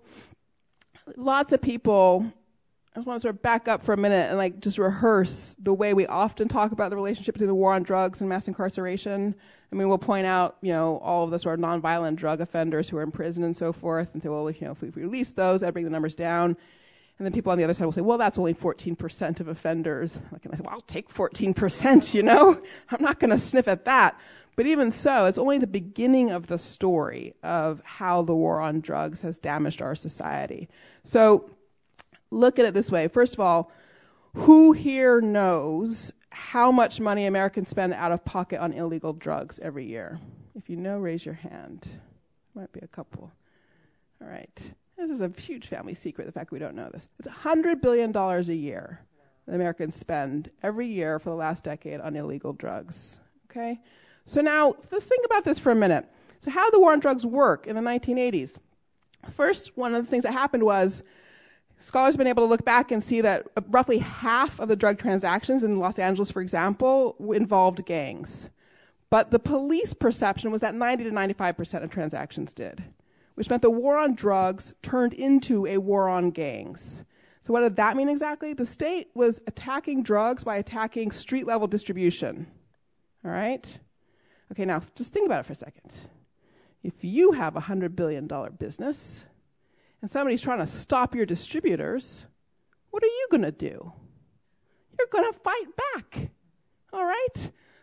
lots of people, I just want to sort of back up for a minute and like just rehearse the way we often talk about the relationship between the war on drugs and mass incarceration. I mean, we'll point out, you know, all of the sort of nonviolent drug offenders who are in prison and so forth and say, well, you know, if we release those, that'd bring the numbers down. And then people on the other side will say, well, that's only fourteen percent of offenders. Like, and I say, well, I'll take fourteen percent, you know? I'm not going to sniff at that. But even so, it's only the beginning of the story of how the war on drugs has damaged our society. So look at it this way. First of all, who here knows how much money Americans spend out of pocket on illegal drugs every year? If you know, raise your hand. Might be a couple. All right. This is a huge family secret, the fact that we don't know this. It's one hundred billion dollars a year that Americans spend every year for the last decade on illegal drugs. Okay? So now, let's think about this for a minute. So how did the war on drugs work in the nineteen eighties? First, one of the things that happened was scholars have been able to look back and see that roughly half of the drug transactions in Los Angeles, for example, involved gangs. But the police perception was that ninety to ninety-five percent of transactions did, which meant the war on drugs turned into a war on gangs. So what did that mean exactly? The state was attacking drugs by attacking street-level distribution. All right? Okay, now, just think about it for a second. If you have a one hundred billion dollars business and somebody's trying to stop your distributors, what are you going to do? You're going to fight back. All right?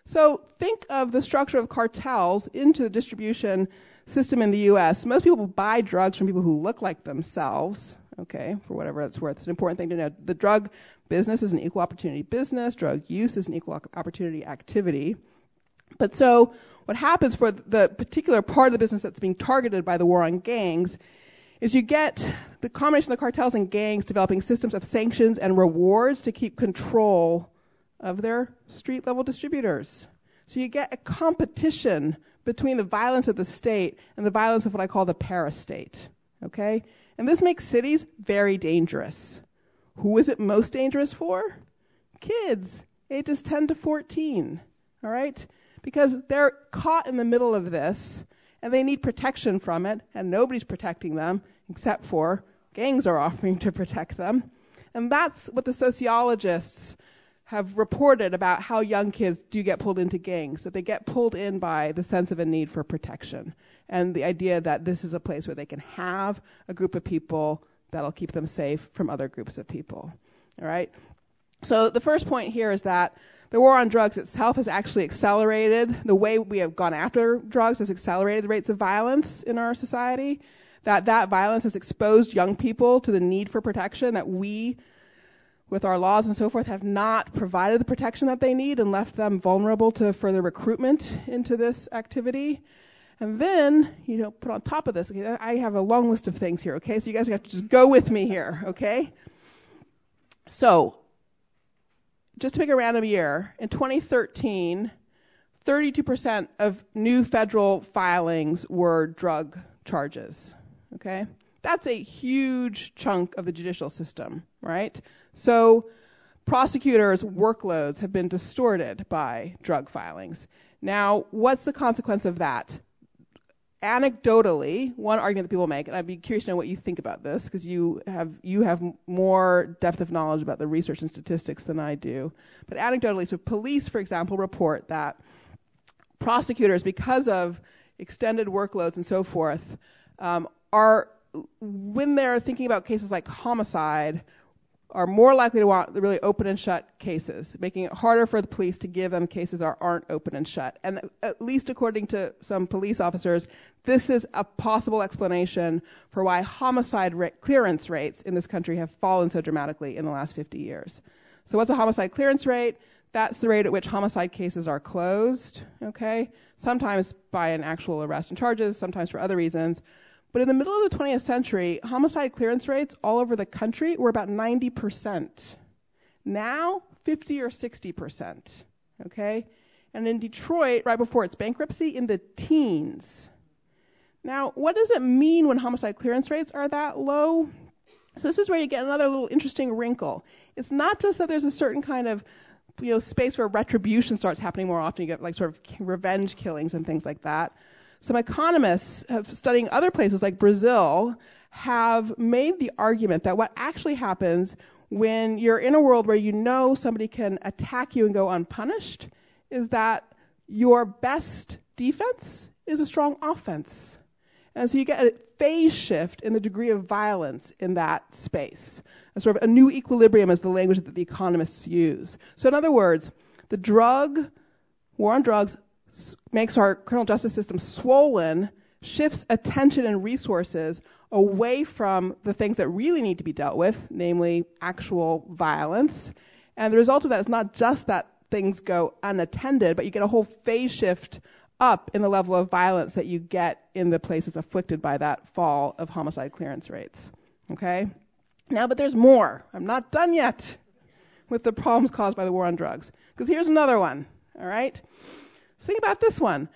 So think of the structure of cartels into the distribution system in the U S. Most people buy drugs from people who look like themselves, okay, for whatever it's worth. It's an important thing to know. The drug business is an equal opportunity business. Drug use is an equal opportunity activity. But so what happens for the particular part of the business that's being targeted by the war on gangs is you get the combination of the cartels and gangs developing systems of sanctions and rewards to keep control of their street-level distributors. So you get a competition between the violence of the state and the violence of what I call the parastate, okay? And this makes cities very dangerous. Who is it most dangerous for? Kids, ages ten to fourteen, all right? Because they're caught in the middle of this, and they need protection from it, and nobody's protecting them, except for gangs are offering to protect them. And that's what the sociologists have reported about how young kids do get pulled into gangs, that they get pulled in by the sense of a need for protection and the idea that this is a place where they can have a group of people that'll keep them safe from other groups of people, all right? So the first point here is that the war on drugs itself has actually accelerated. The way we have gone after drugs has accelerated the rates of violence in our society, that that violence has exposed young people to the need for protection, that we, with our laws and so forth, have not provided the protection that they need and left them vulnerable to further recruitment into this activity. And then, you know, put on top of this, okay, I have a long list of things here, okay? So you guys have to just go with me here, okay? So, just to pick a random year, in twenty thirteen, thirty-two percent of new federal filings were drug charges, okay? That's a huge chunk of the judicial system, right? So prosecutors' workloads have been distorted by drug filings. Now, what's the consequence of that? Anecdotally, one argument that people make, and I'd be curious to know what you think about this, because you have you have more depth of knowledge about the research and statistics than I do. But anecdotally, so police, for example, report that prosecutors, because of extended workloads and so forth, um, are, when they're thinking about cases like homicide, are more likely to want the really open and shut cases, making it harder for the police to give them cases that aren't open and shut. And at least according to some police officers, this is a possible explanation for why homicide ra- clearance rates in this country have fallen so dramatically in the last fifty years. So what's a homicide clearance rate? That's the rate at which homicide cases are closed, okay? Sometimes by an actual arrest and charges, sometimes for other reasons. But in the middle of the twentieth century, homicide clearance rates all over the country were about ninety percent. Now, fifty or sixty percent, okay? And in Detroit, right before its bankruptcy, in the teens. Now, what does it mean when homicide clearance rates are that low? So this is where you get another little interesting wrinkle. It's not just that there's a certain kind of, you know, space where retribution starts happening more often. You get like sort of revenge killings and things like that. Some economists have studying other places like Brazil have made the argument that what actually happens when you're in a world where you know somebody can attack you and go unpunished is that your best defense is a strong offense. And so you get a phase shift in the degree of violence in that space. A sort of a new equilibrium is the language that the economists use. So in other words, the drug, war on drugs, makes our criminal justice system swollen, shifts attention and resources away from the things that really need to be dealt with, namely actual violence. And the result of that is not just that things go unattended, but you get a whole phase shift up in the level of violence that you get in the places afflicted by that fall of homicide clearance rates. Okay? Now, but there's more. I'm not done yet with the problems caused by the war on drugs. Because here's another one, all right? So think about this one.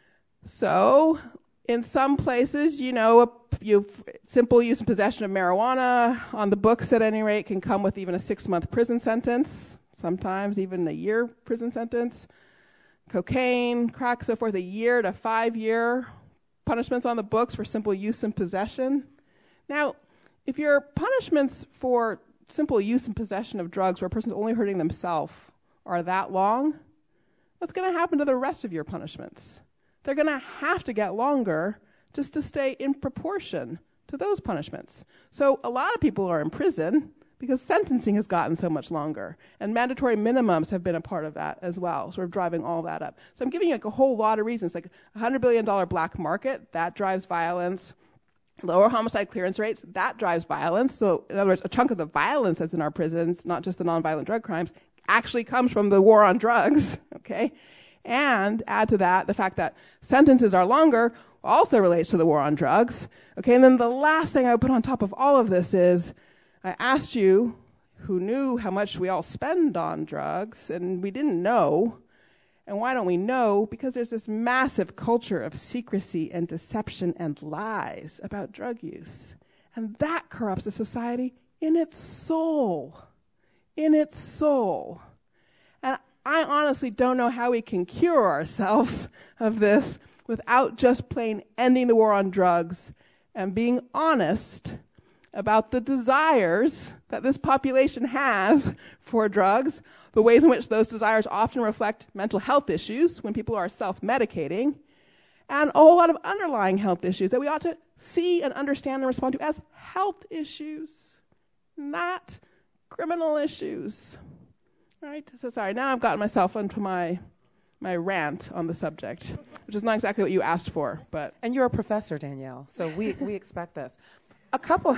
So in some places, you know, a, you simple use and possession of marijuana on the books at any rate can come with even a six-month prison sentence, sometimes even a year prison sentence. Cocaine, crack, so forth, a year to five-year punishments on the books for simple use and possession. Now, if your punishments for simple use and possession of drugs where a person's only hurting themselves are that long, what's going to happen to the rest of your punishments? They're going to have to get longer just to stay in proportion to those punishments. So a lot of people are in prison because sentencing has gotten so much longer. And mandatory minimums have been a part of that as well, sort of driving all that up. So I'm giving you like a whole lot of reasons, like a one hundred billion dollars black market, that drives violence. Lower homicide clearance rates, that drives violence. So in other words, a chunk of the violence that's in our prisons, not just the nonviolent drug crimes, actually comes from the war on drugs, okay? And add to that the fact that sentences are longer also relates to the war on drugs. Okay, and then the last thing I would put on top of all of this is, I asked you who knew how much we all spend on drugs, and we didn't know. And why don't we know? Because there's this massive culture of secrecy and deception and lies about drug use. And that corrupts a society in its soul. In its soul. And I honestly don't know how we can cure ourselves of this without just plain ending the war on drugs and being honest about the desires that this population has for drugs, the ways in which those desires often reflect mental health issues when people are self-medicating, and a whole lot of underlying health issues that we ought to see and understand and respond to as health issues, not criminal issues. All right, so sorry, now I've gotten myself into my my rant on the subject, which is not exactly what you asked for, but... And you're a professor, Danielle, so we, we expect this. A couple,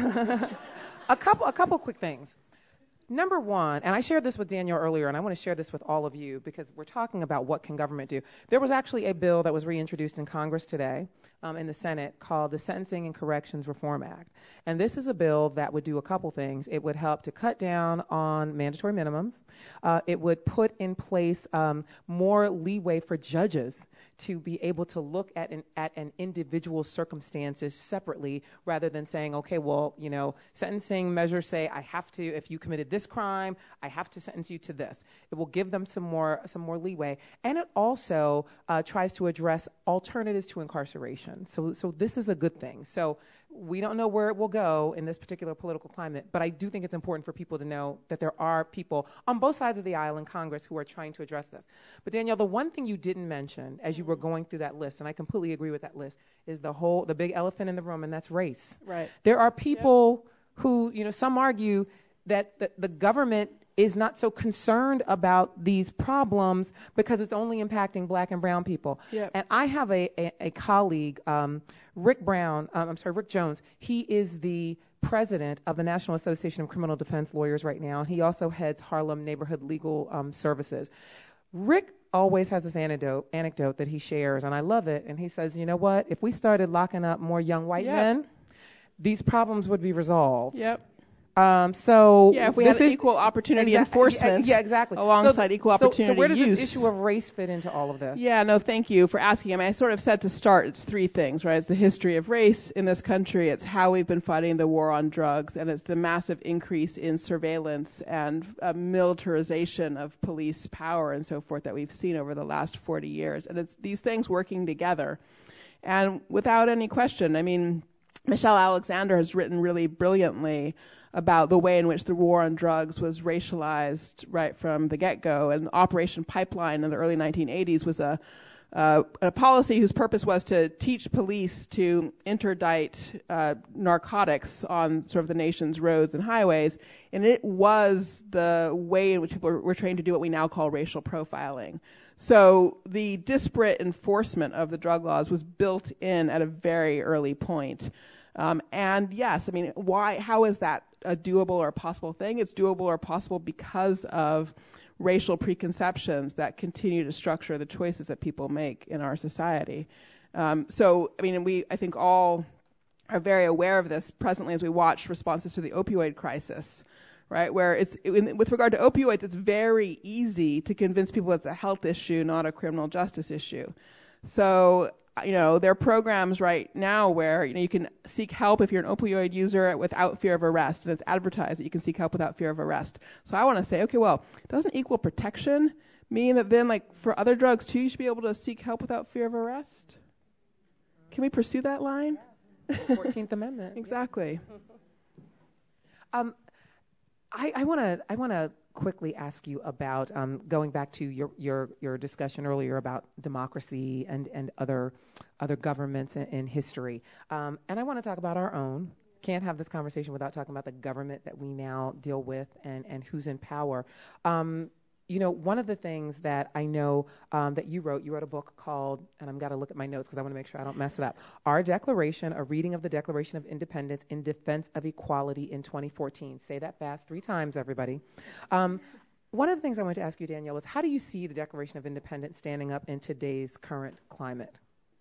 a couple, a couple quick things. Number one, and I shared this with Danielle earlier, and I want to share this with all of you because we're talking about what can government do. There was actually a bill that was reintroduced in Congress today, um, in the Senate, called the Sentencing and Corrections Reform Act. And this is a bill that would do a couple things. It would help to cut down on mandatory minimums. Uh, it would put in place um, more leeway for judges to be able to look at an, at an individual circumstances separately rather than saying, okay, well, you know, sentencing measures say I have to, if you committed this crime, I have to sentence you to this. It will give them some more some more leeway. And it also uh, tries to address alternatives to incarceration. So, so this is a good thing. So we don't know where it will go in this particular political climate, but I do think it's important for people to know that there are people on both sides of the aisle in Congress who are trying to address this. But Danielle, the one thing you didn't mention as you were going through that list, and I completely agree with that list, is the whole, the big elephant in the room, and that's race. Right. There are people yep. who, you know, some argue that the, the government is not so concerned about these problems because it's only impacting black and brown people. Yep. And I have a, a, a colleague, um, Rick Brown, um, I'm sorry, Rick Jones. He is the president of the National Association of Criminal Defense Lawyers right now. He also heads Harlem Neighborhood Legal um, Services. Rick always has this anecdote, anecdote that he shares, and I love it. And he says, you know what? If we started locking up more young white yep. men, these problems would be resolved. Yep. Um, so yeah, if we this had is, equal opportunity exa- enforcement, yeah, exactly, alongside so, equal so, opportunity so where does use. this issue of race fit into all of this? Yeah, no, thank you for asking. I mean, I sort of said to start, it's three things, right? It's the history of race in this country, it's how we've been fighting the war on drugs, and it's the massive increase in surveillance and uh, militarization of police power and so forth that we've seen over the last forty years. And it's these things working together. And without any question, I mean, Michelle Alexander has written really brilliantly about the way in which the war on drugs was racialized right from the get-go. And Operation Pipeline in the early nineteen eighties was a, uh, a policy whose purpose was to teach police to interdict uh, narcotics on sort of the nation's roads and highways. And it was the way in which people were, were trained to do what we now call racial profiling. So the disparate enforcement of the drug laws was built in at a very early point. Um, and yes, I mean, why? How is that a doable or a possible thing? It's doable or possible because of racial preconceptions that continue to structure the choices that people make in our society. Um, so, I mean, we, I think all are very aware of this presently as we watch responses to the opioid crisis, right? Where it's, in, with regard to opioids, it's very easy to convince people it's a health issue, not a criminal justice issue. So, you know, there are programs right now where, you know, you can seek help if you're an opioid user without fear of arrest, and it's advertised that you can seek help without fear of arrest. So I want to say, okay, well, doesn't equal protection mean that then, like, for other drugs too, you should be able to seek help without fear of arrest? Can we pursue that line? fourteenth Amendment. Exactly. Um, I, I want to I want to quickly ask you about um, going back to your, your your discussion earlier about democracy and and other other governments in, in history, um, and I want to talk about our own can't have this conversation without talking about the government that we now deal with and, and who's in power. Um, you know, one of the things that I know um, that you wrote, you wrote a book called, and I've got to look at my notes because I want to make sure I don't mess it up, Our Declaration, a reading of the Declaration of Independence in Defense of Equality in twenty fourteen. Say that fast three times, everybody. Um, one of the things I wanted to ask you, Danielle, was how do you see the Declaration of Independence standing up in today's current climate?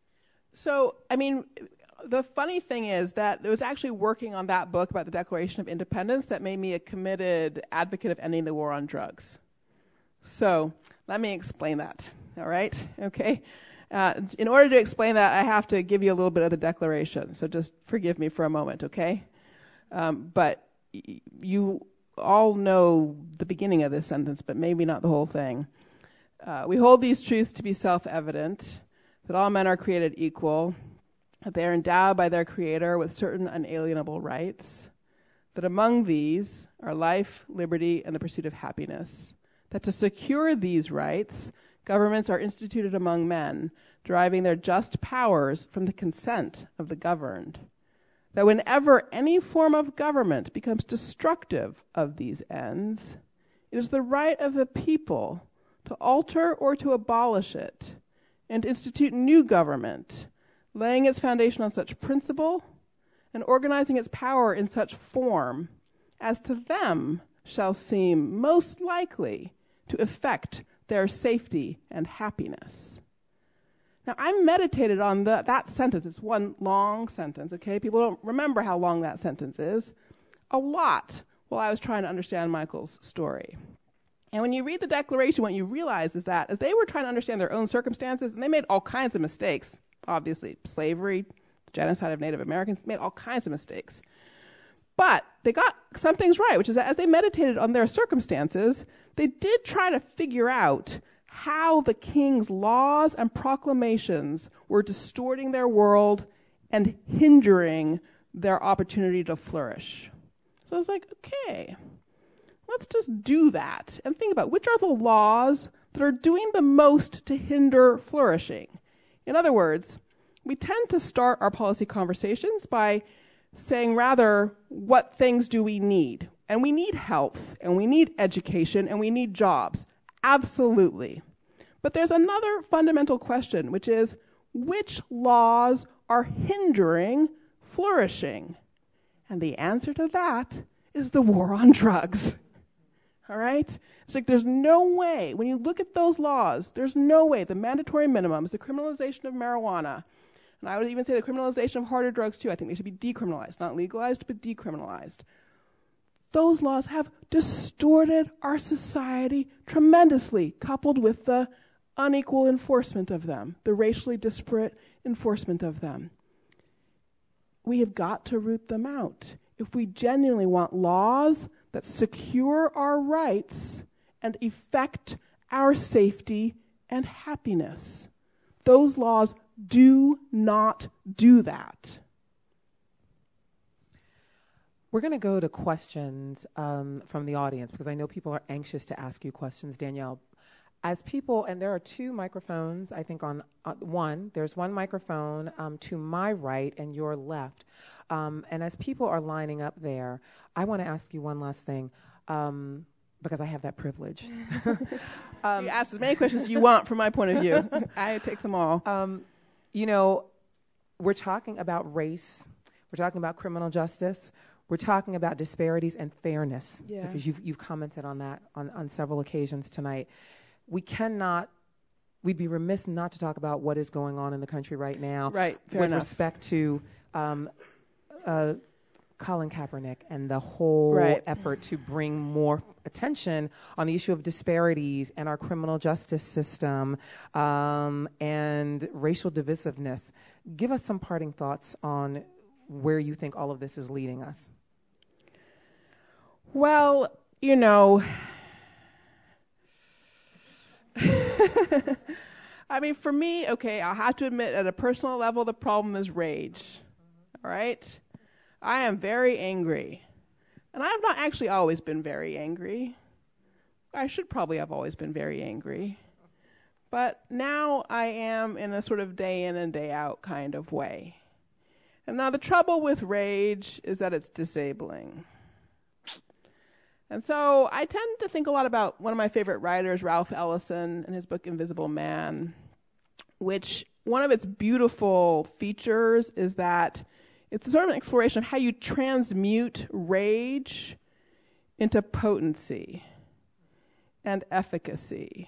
So, I mean, the funny thing is that it was actually working on that book about the Declaration of Independence that made me a committed advocate of ending the war on drugs. So let me explain that, all right? Okay. Uh, in order to explain that, I have to give you a little bit of the Declaration. So just forgive me for a moment, okay? Um, but y- you all know the beginning of this sentence, but maybe not the whole thing. Uh, we hold these truths to be self-evident, that all men are created equal, that they are endowed by their Creator with certain unalienable rights, that among these are life, liberty, and the pursuit of happiness, that to secure these rights, governments are instituted among men, deriving their just powers from the consent of the governed, that whenever any form of government becomes destructive of these ends, it is the right of the people to alter or to abolish it, and institute new government, laying its foundation on such principle and organizing its power in such form as to them shall seem most likely to effect their safety and happiness. Now, I meditated on the, that sentence. It's one long sentence, okay? People don't remember how long that sentence is. A lot while I was trying to understand Michael's story. And when you read the Declaration, what you realize is that as they were trying to understand their own circumstances, and they made all kinds of mistakes, obviously, slavery, genocide of Native Americans, made all kinds of mistakes. But they got some things right, which is that as they meditated on their circumstances, they did try to figure out how the king's laws and proclamations were distorting their world and hindering their opportunity to flourish. So I was like, okay, let's just do that and think about which are the laws that are doing the most to hinder flourishing. In other words, we tend to start our policy conversations by saying rather, what things do we need? And we need health, and we need education, and we need jobs. Absolutely. But there's another fundamental question, which is, which laws are hindering flourishing? And the answer to that is the war on drugs. All right? It's like there's no way, when you look at those laws, there's no way, the mandatory minimums, the criminalization of marijuana, and I would even say the criminalization of harder drugs too. I think they should be decriminalized, not legalized, but decriminalized. Those laws have distorted our society tremendously, coupled with the unequal enforcement of them, the racially disparate enforcement of them. We have got to root them out. If we genuinely want laws that secure our rights and effect our safety and happiness, those laws do not do that. We're going to go to questions um, from the audience because I know people are anxious to ask you questions, Danielle. As people, and there are two microphones, I think on uh, one, there's one microphone um, to my right and your left. Um, and as people are lining up there, I want to ask you one last thing um, because I have that privilege. um, you ask as many questions as you want from my point of view. I take them all. Um, you know, we're talking about race. We're talking about criminal justice. We're talking about disparities and fairness yeah. because you've, you've commented on that on, on several occasions tonight. We cannot, we'd be remiss not to talk about what is going on in the country right now right, fair with enough. respect to um, uh, Colin Kaepernick and the whole right. effort to bring more attention on the issue of disparities and our criminal justice system um, and racial divisiveness. Give us some parting thoughts on where you think all of this is leading us. Well, you know, I mean, for me, okay, I'll have to admit at a personal level, the problem is rage. Mm-hmm. All right? I am very angry. And I've not actually always been very angry. I should probably have always been very angry. But now I am in a sort of day in and day out kind of way. And now the trouble with rage is that it's disabling. And so I tend to think a lot about one of my favorite writers, Ralph Ellison, and his book Invisible Man, which one of its beautiful features is that it's sort of an exploration of how you transmute rage into potency and efficacy.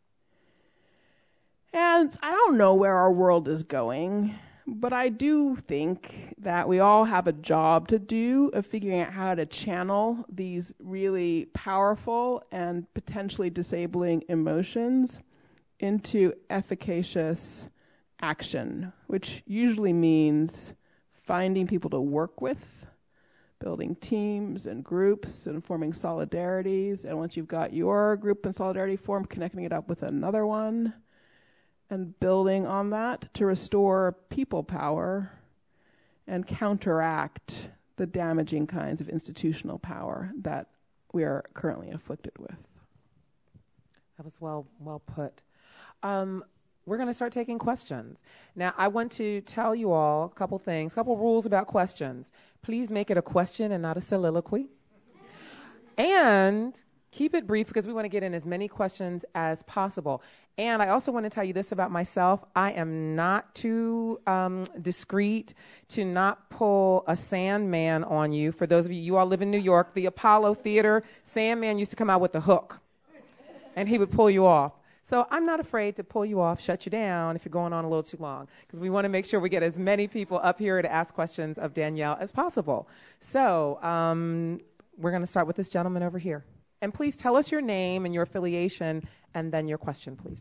And I don't know where our world is going, but I do think that we all have a job to do of figuring out how to channel these really powerful and potentially disabling emotions into efficacious action, which usually means finding people to work with, building teams and groups and forming solidarities. And once you've got your group and solidarity formed, connecting it up with another one and building on that to restore people power and counteract the damaging kinds of institutional power that we are currently afflicted with. That was well well put. Um, we're going to start taking questions. Now, I want to tell you all a couple things, a couple rules about questions. Please make it a question and not a soliloquy. And keep it brief because we want to get in as many questions as possible. And I also want to tell you this about myself. I am not too um, discreet to not pull a Sandman on you. For those of you, you all live in New York, the Apollo Theater, Sandman used to come out with a hook, and he would pull you off. So I'm not afraid to pull you off, shut you down if you're going on a little too long, because we want to make sure we get as many people up here to ask questions of Danielle as possible. So um, we're going to start with this gentleman over here. And please tell us your name and your affiliation, and then your question, please.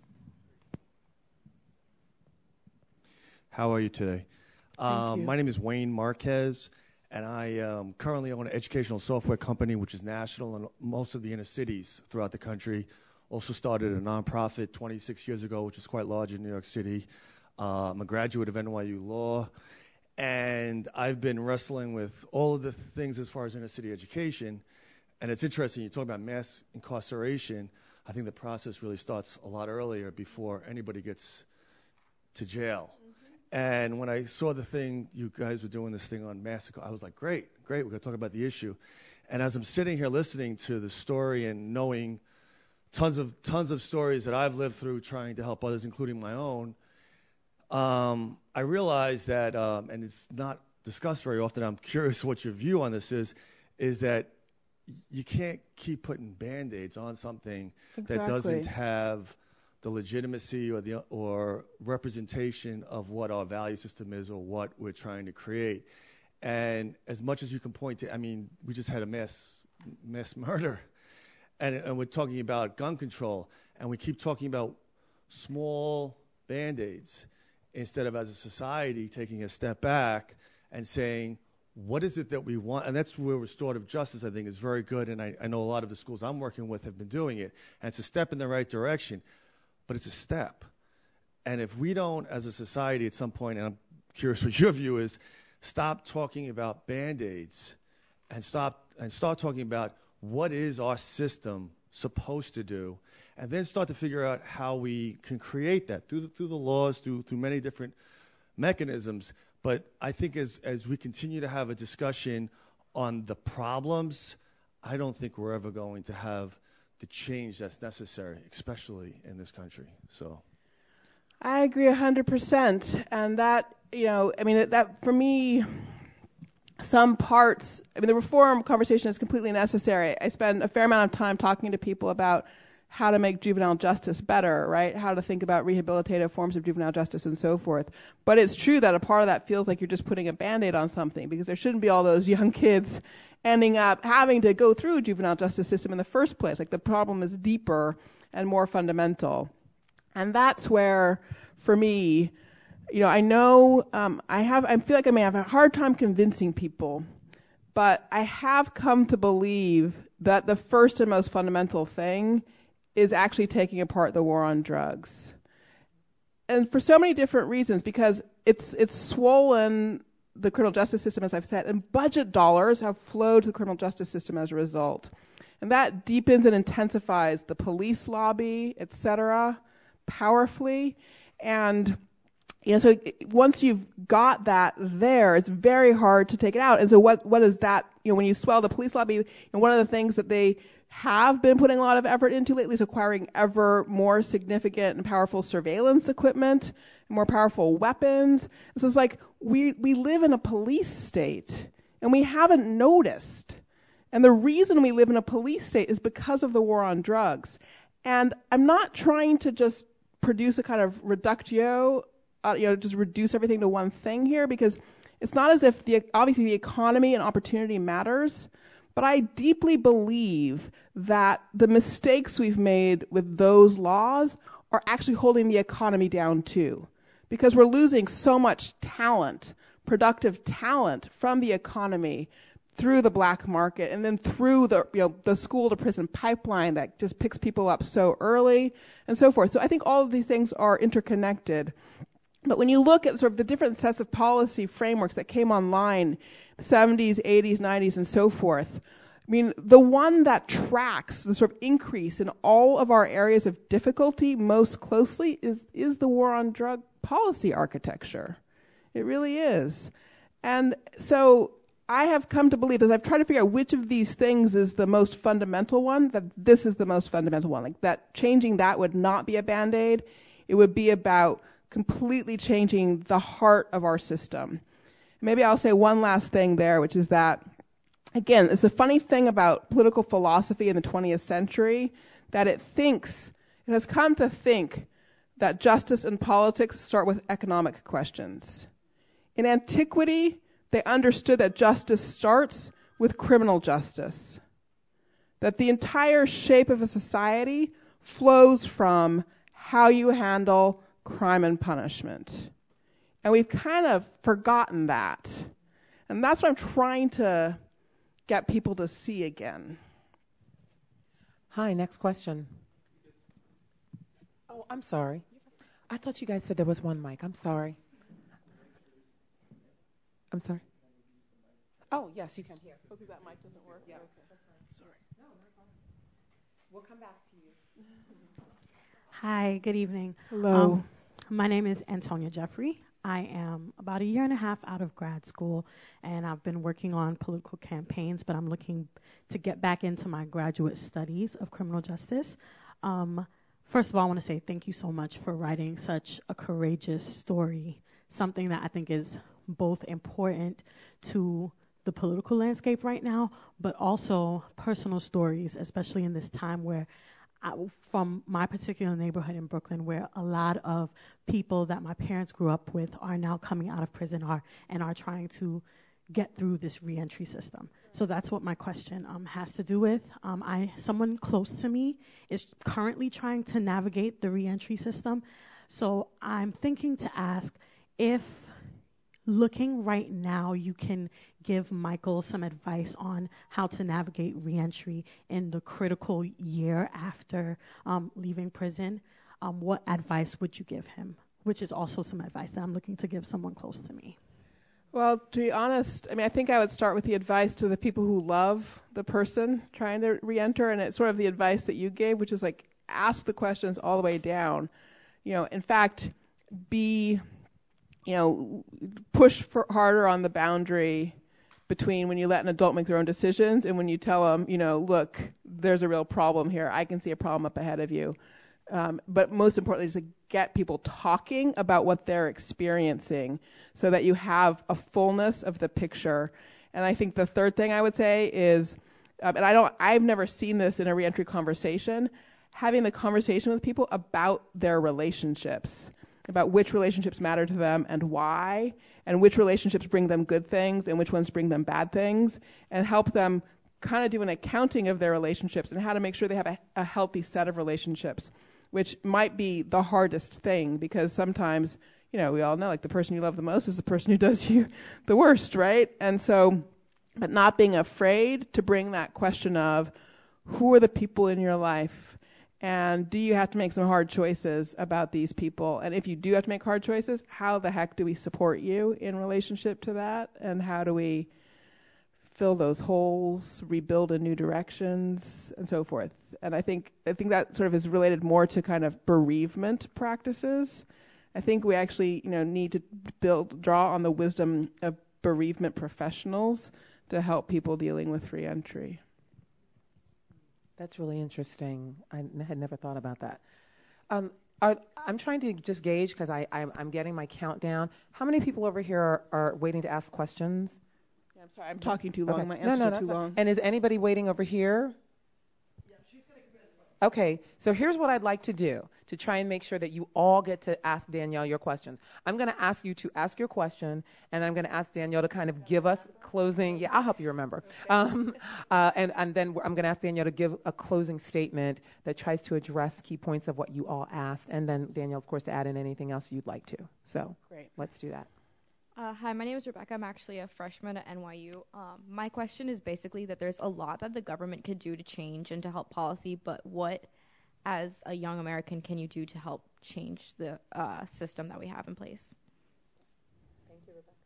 How are you today? Thank Um, you. my name is Wayne Marquez, and I um, currently own an educational software company, which is national in most of the inner cities throughout the country. Also started a nonprofit twenty-six years ago, which is quite large in New York City. Uh, I'm a graduate of N Y U Law, and I've been wrestling with all of the things as far as inner city education. And it's interesting, you talk about mass incarceration. I think the process really starts a lot earlier before anybody gets to jail. Mm-hmm. And when I saw the thing, you guys were doing this thing on mass, I was like, great, great, we're going to talk about the issue. And as I'm sitting here listening to the story and knowing tons of tons of stories that I've lived through trying to help others, including my own, um, I realized that, um, and it's not discussed very often, I'm curious what your view on this is, is that you can't keep putting Band-Aids on something Exactly. that doesn't have the legitimacy or the or representation of what our value system is or what we're trying to create. And as much as you can point to, I mean, we just had a mass mass murder, and, and we're talking about gun control, and we keep talking about small Band-Aids instead of, as a society, taking a step back and saying, what is it that we want? And that's where restorative justice, I think, is very good. And I, I know a lot of the schools I'm working with have been doing it. And it's a step in the right direction, but it's a step. And if we don't, as a society at some point, and I'm curious what your view is, stop talking about Band-Aids and stop and start talking about what is our system supposed to do, and then start to figure out how we can create that through the, through the laws, through through many different mechanisms. But I think as as we continue to have a discussion on the problems, I don't think we're ever going to have the change that's necessary, especially in this country. So, I agree one hundred percent. And that, you know, I mean, that, that for me, some parts, I mean, the reform conversation is completely necessary. I spend a fair amount of time talking to people about how to make juvenile justice better, right? How to think about rehabilitative forms of juvenile justice and so forth. But it's true that a part of that feels like you're just putting a Band-Aid on something, because there shouldn't be all those young kids ending up having to go through a juvenile justice system in the first place. Like, the problem is deeper and more fundamental. And that's where, for me, you know, I know um, I have, I feel like I may have a hard time convincing people, but I have come to believe that the first and most fundamental thing is actually taking apart the war on drugs. And for so many different reasons, because it's it's swollen the criminal justice system, as I've said, and budget dollars have flowed to the criminal justice system as a result. And that deepens and intensifies the police lobby, et cetera, powerfully. And You know, so it, once you've got that there, it's very hard to take it out. And so what, what is that, you know, when you swell the police lobby, you know, one of the things that they have been putting a lot of effort into lately is acquiring ever more significant and powerful surveillance equipment, more powerful weapons. So it's like we, we live in a police state and we haven't noticed. And the reason we live in a police state is because of the war on drugs. And I'm not trying to just produce a kind of reductio, uh, you know, just reduce everything to one thing here, because it's not as if the obviously the economy and opportunity matters, but I deeply believe that the mistakes we've made with those laws are actually holding the economy down too, because we're losing so much talent, productive talent from the economy through the black market, and then through the, you know, the school to prison pipeline that just picks people up so early, and so forth. So I think all of these things are interconnected. But when you look at sort of the different sets of policy frameworks that came online, seventies, eighties, nineties, and so forth, I mean, the one that tracks the sort of increase in all of our areas of difficulty most closely is, is the war on drug policy architecture. It really is. And so I have come to believe, as I've tried to figure out which of these things is the most fundamental one, that this is the most fundamental one. Like that changing that would not be a Band-Aid. It would be about completely changing the heart of our system. Maybe I'll say one last thing there, which is that, again, it's a funny thing about political philosophy in the twentieth century, that it thinks, it has come to think that justice and politics start with economic questions. In antiquity, they understood that justice starts with criminal justice, that the entire shape of a society flows from how you handle crime and punishment. And we've kind of forgotten that. And that's what I'm trying to get people to see again. Hi, next question. Oh, I'm sorry. I thought you guys said there was one mic. I'm sorry. I'm sorry. Oh, yes, you can hear. Because that mic doesn't work. Yeah. Okay. Sorry. No, no problem. We'll come back to you. Hi, good evening. Hello. Um, my name is Antonia Jeffrey. I am about a year and a half out of grad school, and I've been working on political campaigns, but I'm looking to get back into my graduate studies of criminal justice. Um, first of all, I want to say thank you so much for writing such a courageous story, something that I think is both important to the political landscape right now, but also personal stories, especially in this time where I, from my particular neighborhood in Brooklyn, where a lot of people that my parents grew up with are now coming out of prison are, and are trying to get through this reentry system. So that's what my question um, has to do with. Um, I, someone close to me is currently trying to navigate the reentry system. So I'm thinking to ask if, looking right now, you can give Michael some advice on how to navigate reentry in the critical year after um, leaving prison. Um, what advice would you give him? Which is also some advice that I'm looking to give someone close to me. Well, to be honest, I mean, I think I would start with the advice to the people who love the person trying to reenter, and it's sort of the advice that you gave, which is like ask the questions all the way down. You know, in fact, be, you know, push for harder on the boundary between when you let an adult make their own decisions and when you tell them, you know, look, there's a real problem here. I can see a problem up ahead of you. Um, but most importantly is to get people talking about what they're experiencing so that you have a fullness of the picture. And I think the third thing I would say is, um, and I don't, I've never seen this in a reentry conversation, having the conversation with people about their relationships, about which relationships matter to them and why, and which relationships bring them good things and which ones bring them bad things, and help them kind of do an accounting of their relationships and how to make sure they have a, a healthy set of relationships, which might be the hardest thing, because sometimes, you know, we all know, like, the person you love the most is the person who does you the worst, right? And so, but not being afraid to bring that question of who are the people in your life, and do you have to make some hard choices about these people? And if you do have to make hard choices, how the heck do we support you in relationship to that? And how do we fill those holes, rebuild in new directions, and so forth? And I think I think that sort of is related more to kind of bereavement practices I think we actually, you know, need to build, draw on the wisdom of bereavement professionals to help people dealing with free entry. That's really interesting. I n- had never thought about that. Um, are, I'm trying to just gauge, because I, I'm, I'm getting my countdown. How many people over here are, are waiting to ask questions? Yeah, I'm sorry, I'm talking too long. Okay. My No, answers no, are that's too fine. long. And is anybody waiting over here? Okay, so here's what I'd like to do to try and make sure that you all get to ask Danielle your questions. I'm going to ask you to ask your question, and I'm going to ask Danielle to kind of give us closing. Yeah, I'll help you remember. Um, uh, and, and then I'm going to ask Danielle to give a closing statement that tries to address key points of what you all asked, and then Danielle, of course, to add in anything else you'd like to. So Great. Let's do that. Uh, hi, my name is Rebecca. I'm actually a freshman at N Y U. Um, my question is basically that there's a lot that the government could do to change and to help policy, but what, as a young American, can you do to help change the uh, system that we have in place? Thank you, Rebecca.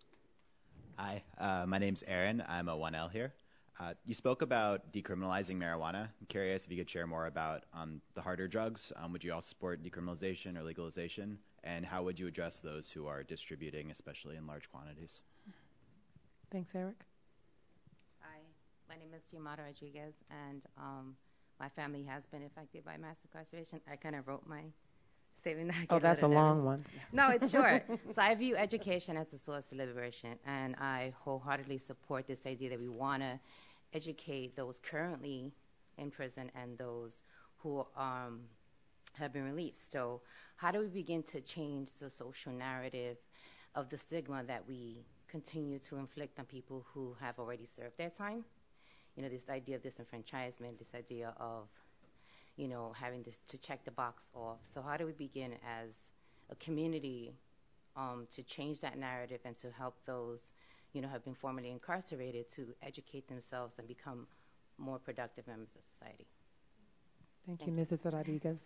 Hi, uh, my name's Aaron. I'm a one L here. Uh, you spoke about decriminalizing marijuana. I'm curious if you could share more about um, the harder drugs. Um, would you also support decriminalization or legalization? And how would you address those who are distributing, especially in large quantities? Thanks, Eric. Hi, my name is Xiomara Rodriguez, and um, my family has been affected by mass incarceration. I kind of wrote my statement. I Oh, get that's a little long nervous. one. No, it's short. So I view education as the source of liberation, and I wholeheartedly support this idea that we want to educate those currently in prison and those who um, have been released. So how do we begin to change the social narrative of the stigma that we continue to inflict on people who have already served their time? You know, this idea of disenfranchisement, this idea of, you know, having this, to check the box off. So how do we begin as a community um, to change that narrative and to help those, you know, have been formerly incarcerated to educate themselves and become more productive members of society? Thank, Thank you, Missus Rodriguez.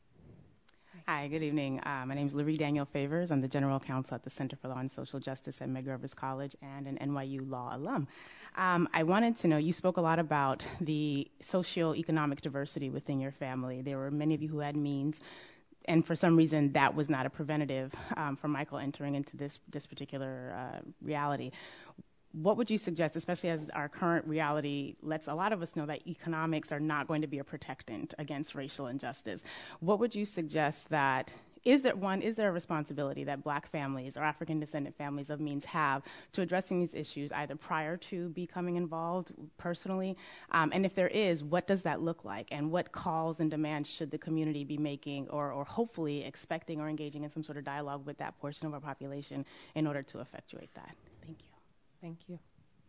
Hi, good evening. Uh, my name is Larry Daniel Favors. I'm the General Counsel at the Center for Law and Social Justice at Medgar Evers College and an N Y U Law alum. Um, I wanted to know, you spoke a lot about the socioeconomic diversity within your family. There were many of you who had means, and for some reason that was not a preventative um, for Michael entering into this, this particular uh, reality. What would you suggest, especially as our current reality lets a lot of us know that economics are not going to be a protectant against racial injustice? What would you suggest that, is there, one, is there a responsibility that black families or African descendant families of means have to addressing these issues either prior to becoming involved personally? Um, and if there is, what does that look like? And what calls and demands should the community be making or, or hopefully expecting or engaging in some sort of dialogue with that portion of our population in order to effectuate that? Thank you. Thank you.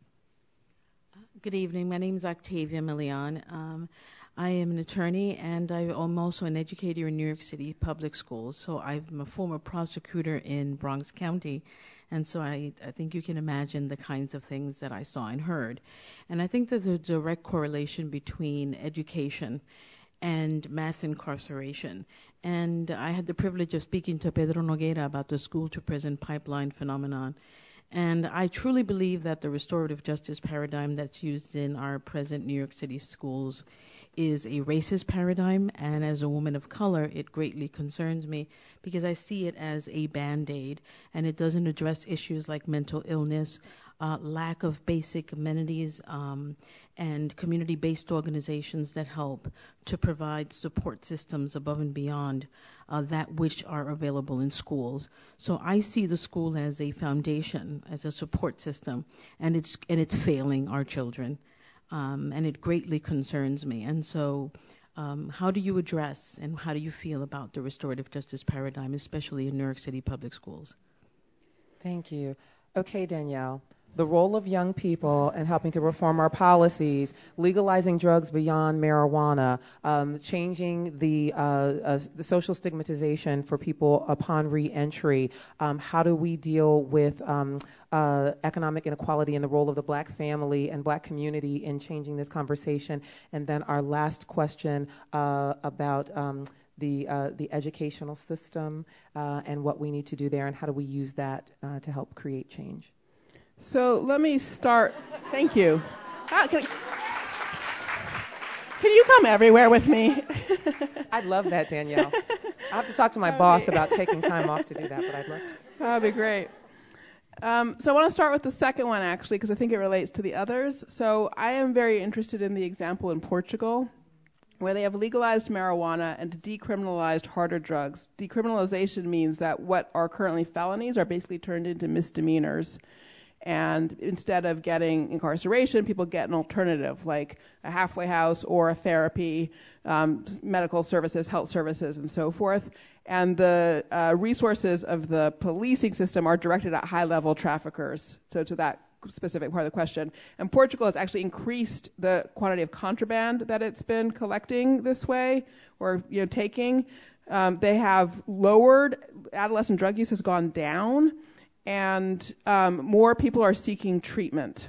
Good evening. My name is Octavia Milian. Um, I am an attorney, and I am also an educator in New York City public schools. So I'm a former prosecutor in Bronx County, and so I, I think you can imagine the kinds of things that I saw and heard. And I think that there's a direct correlation between education and mass incarceration. And I had the privilege of speaking to Pedro Nogueira about the school-to-prison pipeline phenomenon. And I truly believe that the restorative justice paradigm that's used in our present New York City schools is a racist paradigm, and as a woman of color, it greatly concerns me because I see it as a Band-Aid, and it doesn't address issues like mental illness, uh, lack of basic amenities, um, and community-based organizations that help to provide support systems above and beyond uh, that which are available in schools. So I see the school as a foundation, as a support system, and it's and it's failing our children, um, and it greatly concerns me. And so um, how do you address and how do you feel about the restorative justice paradigm, especially in New York City public schools? Thank you. Okay, Danielle. The role of young people in helping to reform our policies, legalizing drugs beyond marijuana, um, changing the, uh, uh, the social stigmatization for people upon re-entry. Um, how do we deal with um, uh, economic inequality and the role of the black family and black community in changing this conversation? And then our last question uh, about um, the, uh, the educational system uh, and what we need to do there, and how do we use that uh, to help create change? So let me start. Thank you. Ah, can, can you come everywhere with me? I love that, Danielle. I'll have to talk to my boss about taking time off to do that, but I'd love to. That'd be great. Um, so I want to start with the second one, actually, because I think it relates to the others. So I am very interested in the example in Portugal, where they have legalized marijuana and decriminalized harder drugs. Decriminalization means that what are currently felonies are basically turned into misdemeanors. And instead of getting incarceration, people get an alternative, like a halfway house or a therapy, um, medical services, health services, and so forth. And the uh, resources of the policing system are directed at high-level traffickers. So to that specific part of the question. And Portugal has actually increased the quantity of contraband that it's been collecting this way, or you know taking. Um, they have lowered, adolescent drug use has gone down, and um, more people are seeking treatment.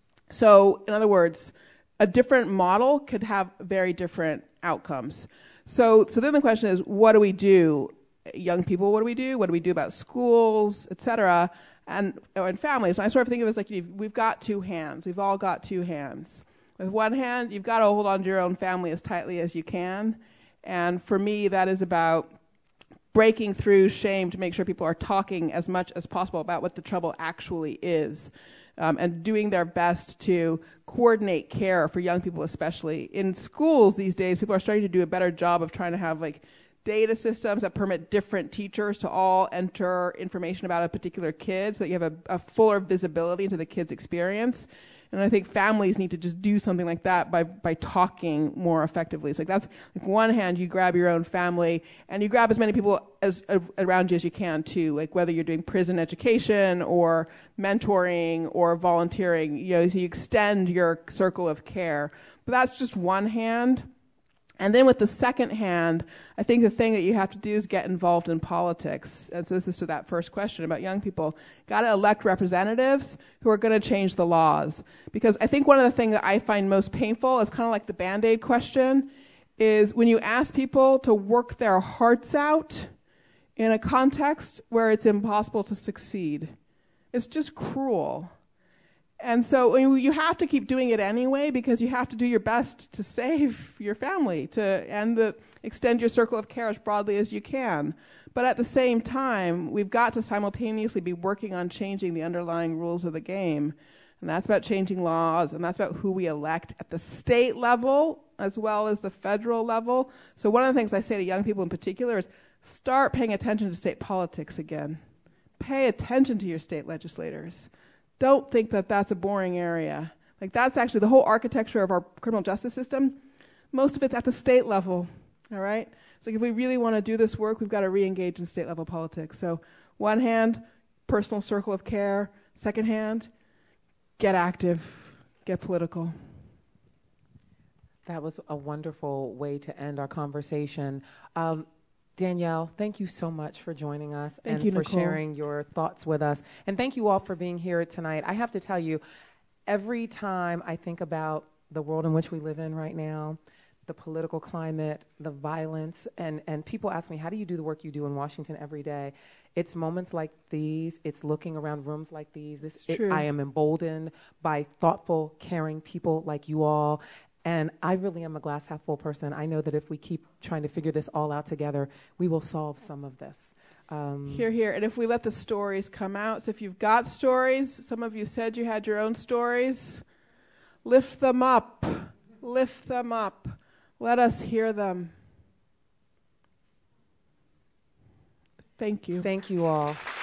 So, in other words, a different model could have very different outcomes. So, so then the question is, what do we do? Young people, what do we do? What do we do about schools, et cetera, and, and families? And I sort of think of it as like you've, we've got two hands. We've all got two hands. With one hand, you've got to hold on to your own family as tightly as you can. And for me, that is about breaking through shame to make sure people are talking as much as possible about what the trouble actually is, um, and doing their best to coordinate care for young people especially. In schools these days, people are starting to do a better job of trying to have like data systems that permit different teachers to all enter information about a particular kid so that you have a, a fuller visibility into the kid's experience. And I think families need to just do something like that by, by talking more effectively. So like that's like one hand, you grab your own family and you grab as many people as uh, around you as you can too, like whether you're doing prison education or mentoring or volunteering, you know, so you extend your circle of care. But that's just one hand. And then with the second hand, I think the thing that you have to do is get involved in politics. And so this is to that first question about young people. Got to elect representatives who are going to change the laws. Because I think one of the things that I find most painful is kind of like the Band-Aid question, is when you ask people to work their hearts out in a context where it's impossible to succeed. It's just cruel. And so you have to keep doing it anyway because you have to do your best to save your family to and the, extend your circle of care as broadly as you can. But at the same time, we've got to simultaneously be working on changing the underlying rules of the game. And that's about changing laws, and that's about who we elect at the state level as well as the federal level. So one of the things I say to young people in particular is start paying attention to state politics again. Pay attention to your state legislators. Don't think that that's a boring area. Like that's actually the whole architecture of our criminal justice system. Most of it's at the state level, all right? So if we really want to do this work, we've got to re-engage in state level politics. So one hand, personal circle of care. Second hand, get active, get political. That was a wonderful way to end our conversation. Um, Danielle, thank you so much for joining us thank and you, for Nicole. sharing your thoughts with us. And thank you all for being here tonight. I have to tell you, every time I think about the world in which we live in right now, the political climate, the violence, and, and people ask me, how do you do the work you do in Washington every day? It's moments like these. It's looking around rooms like these. This, it, I am emboldened by thoughtful, caring people like you all. And I really am a glass half full person. I know that if we keep trying to figure this all out together, we will solve some of this. Um, here, here. And if we let the stories come out, so if you've got stories, some of you said you had your own stories, lift them up. Lift them up. Let us hear them. Thank you. Thank you all.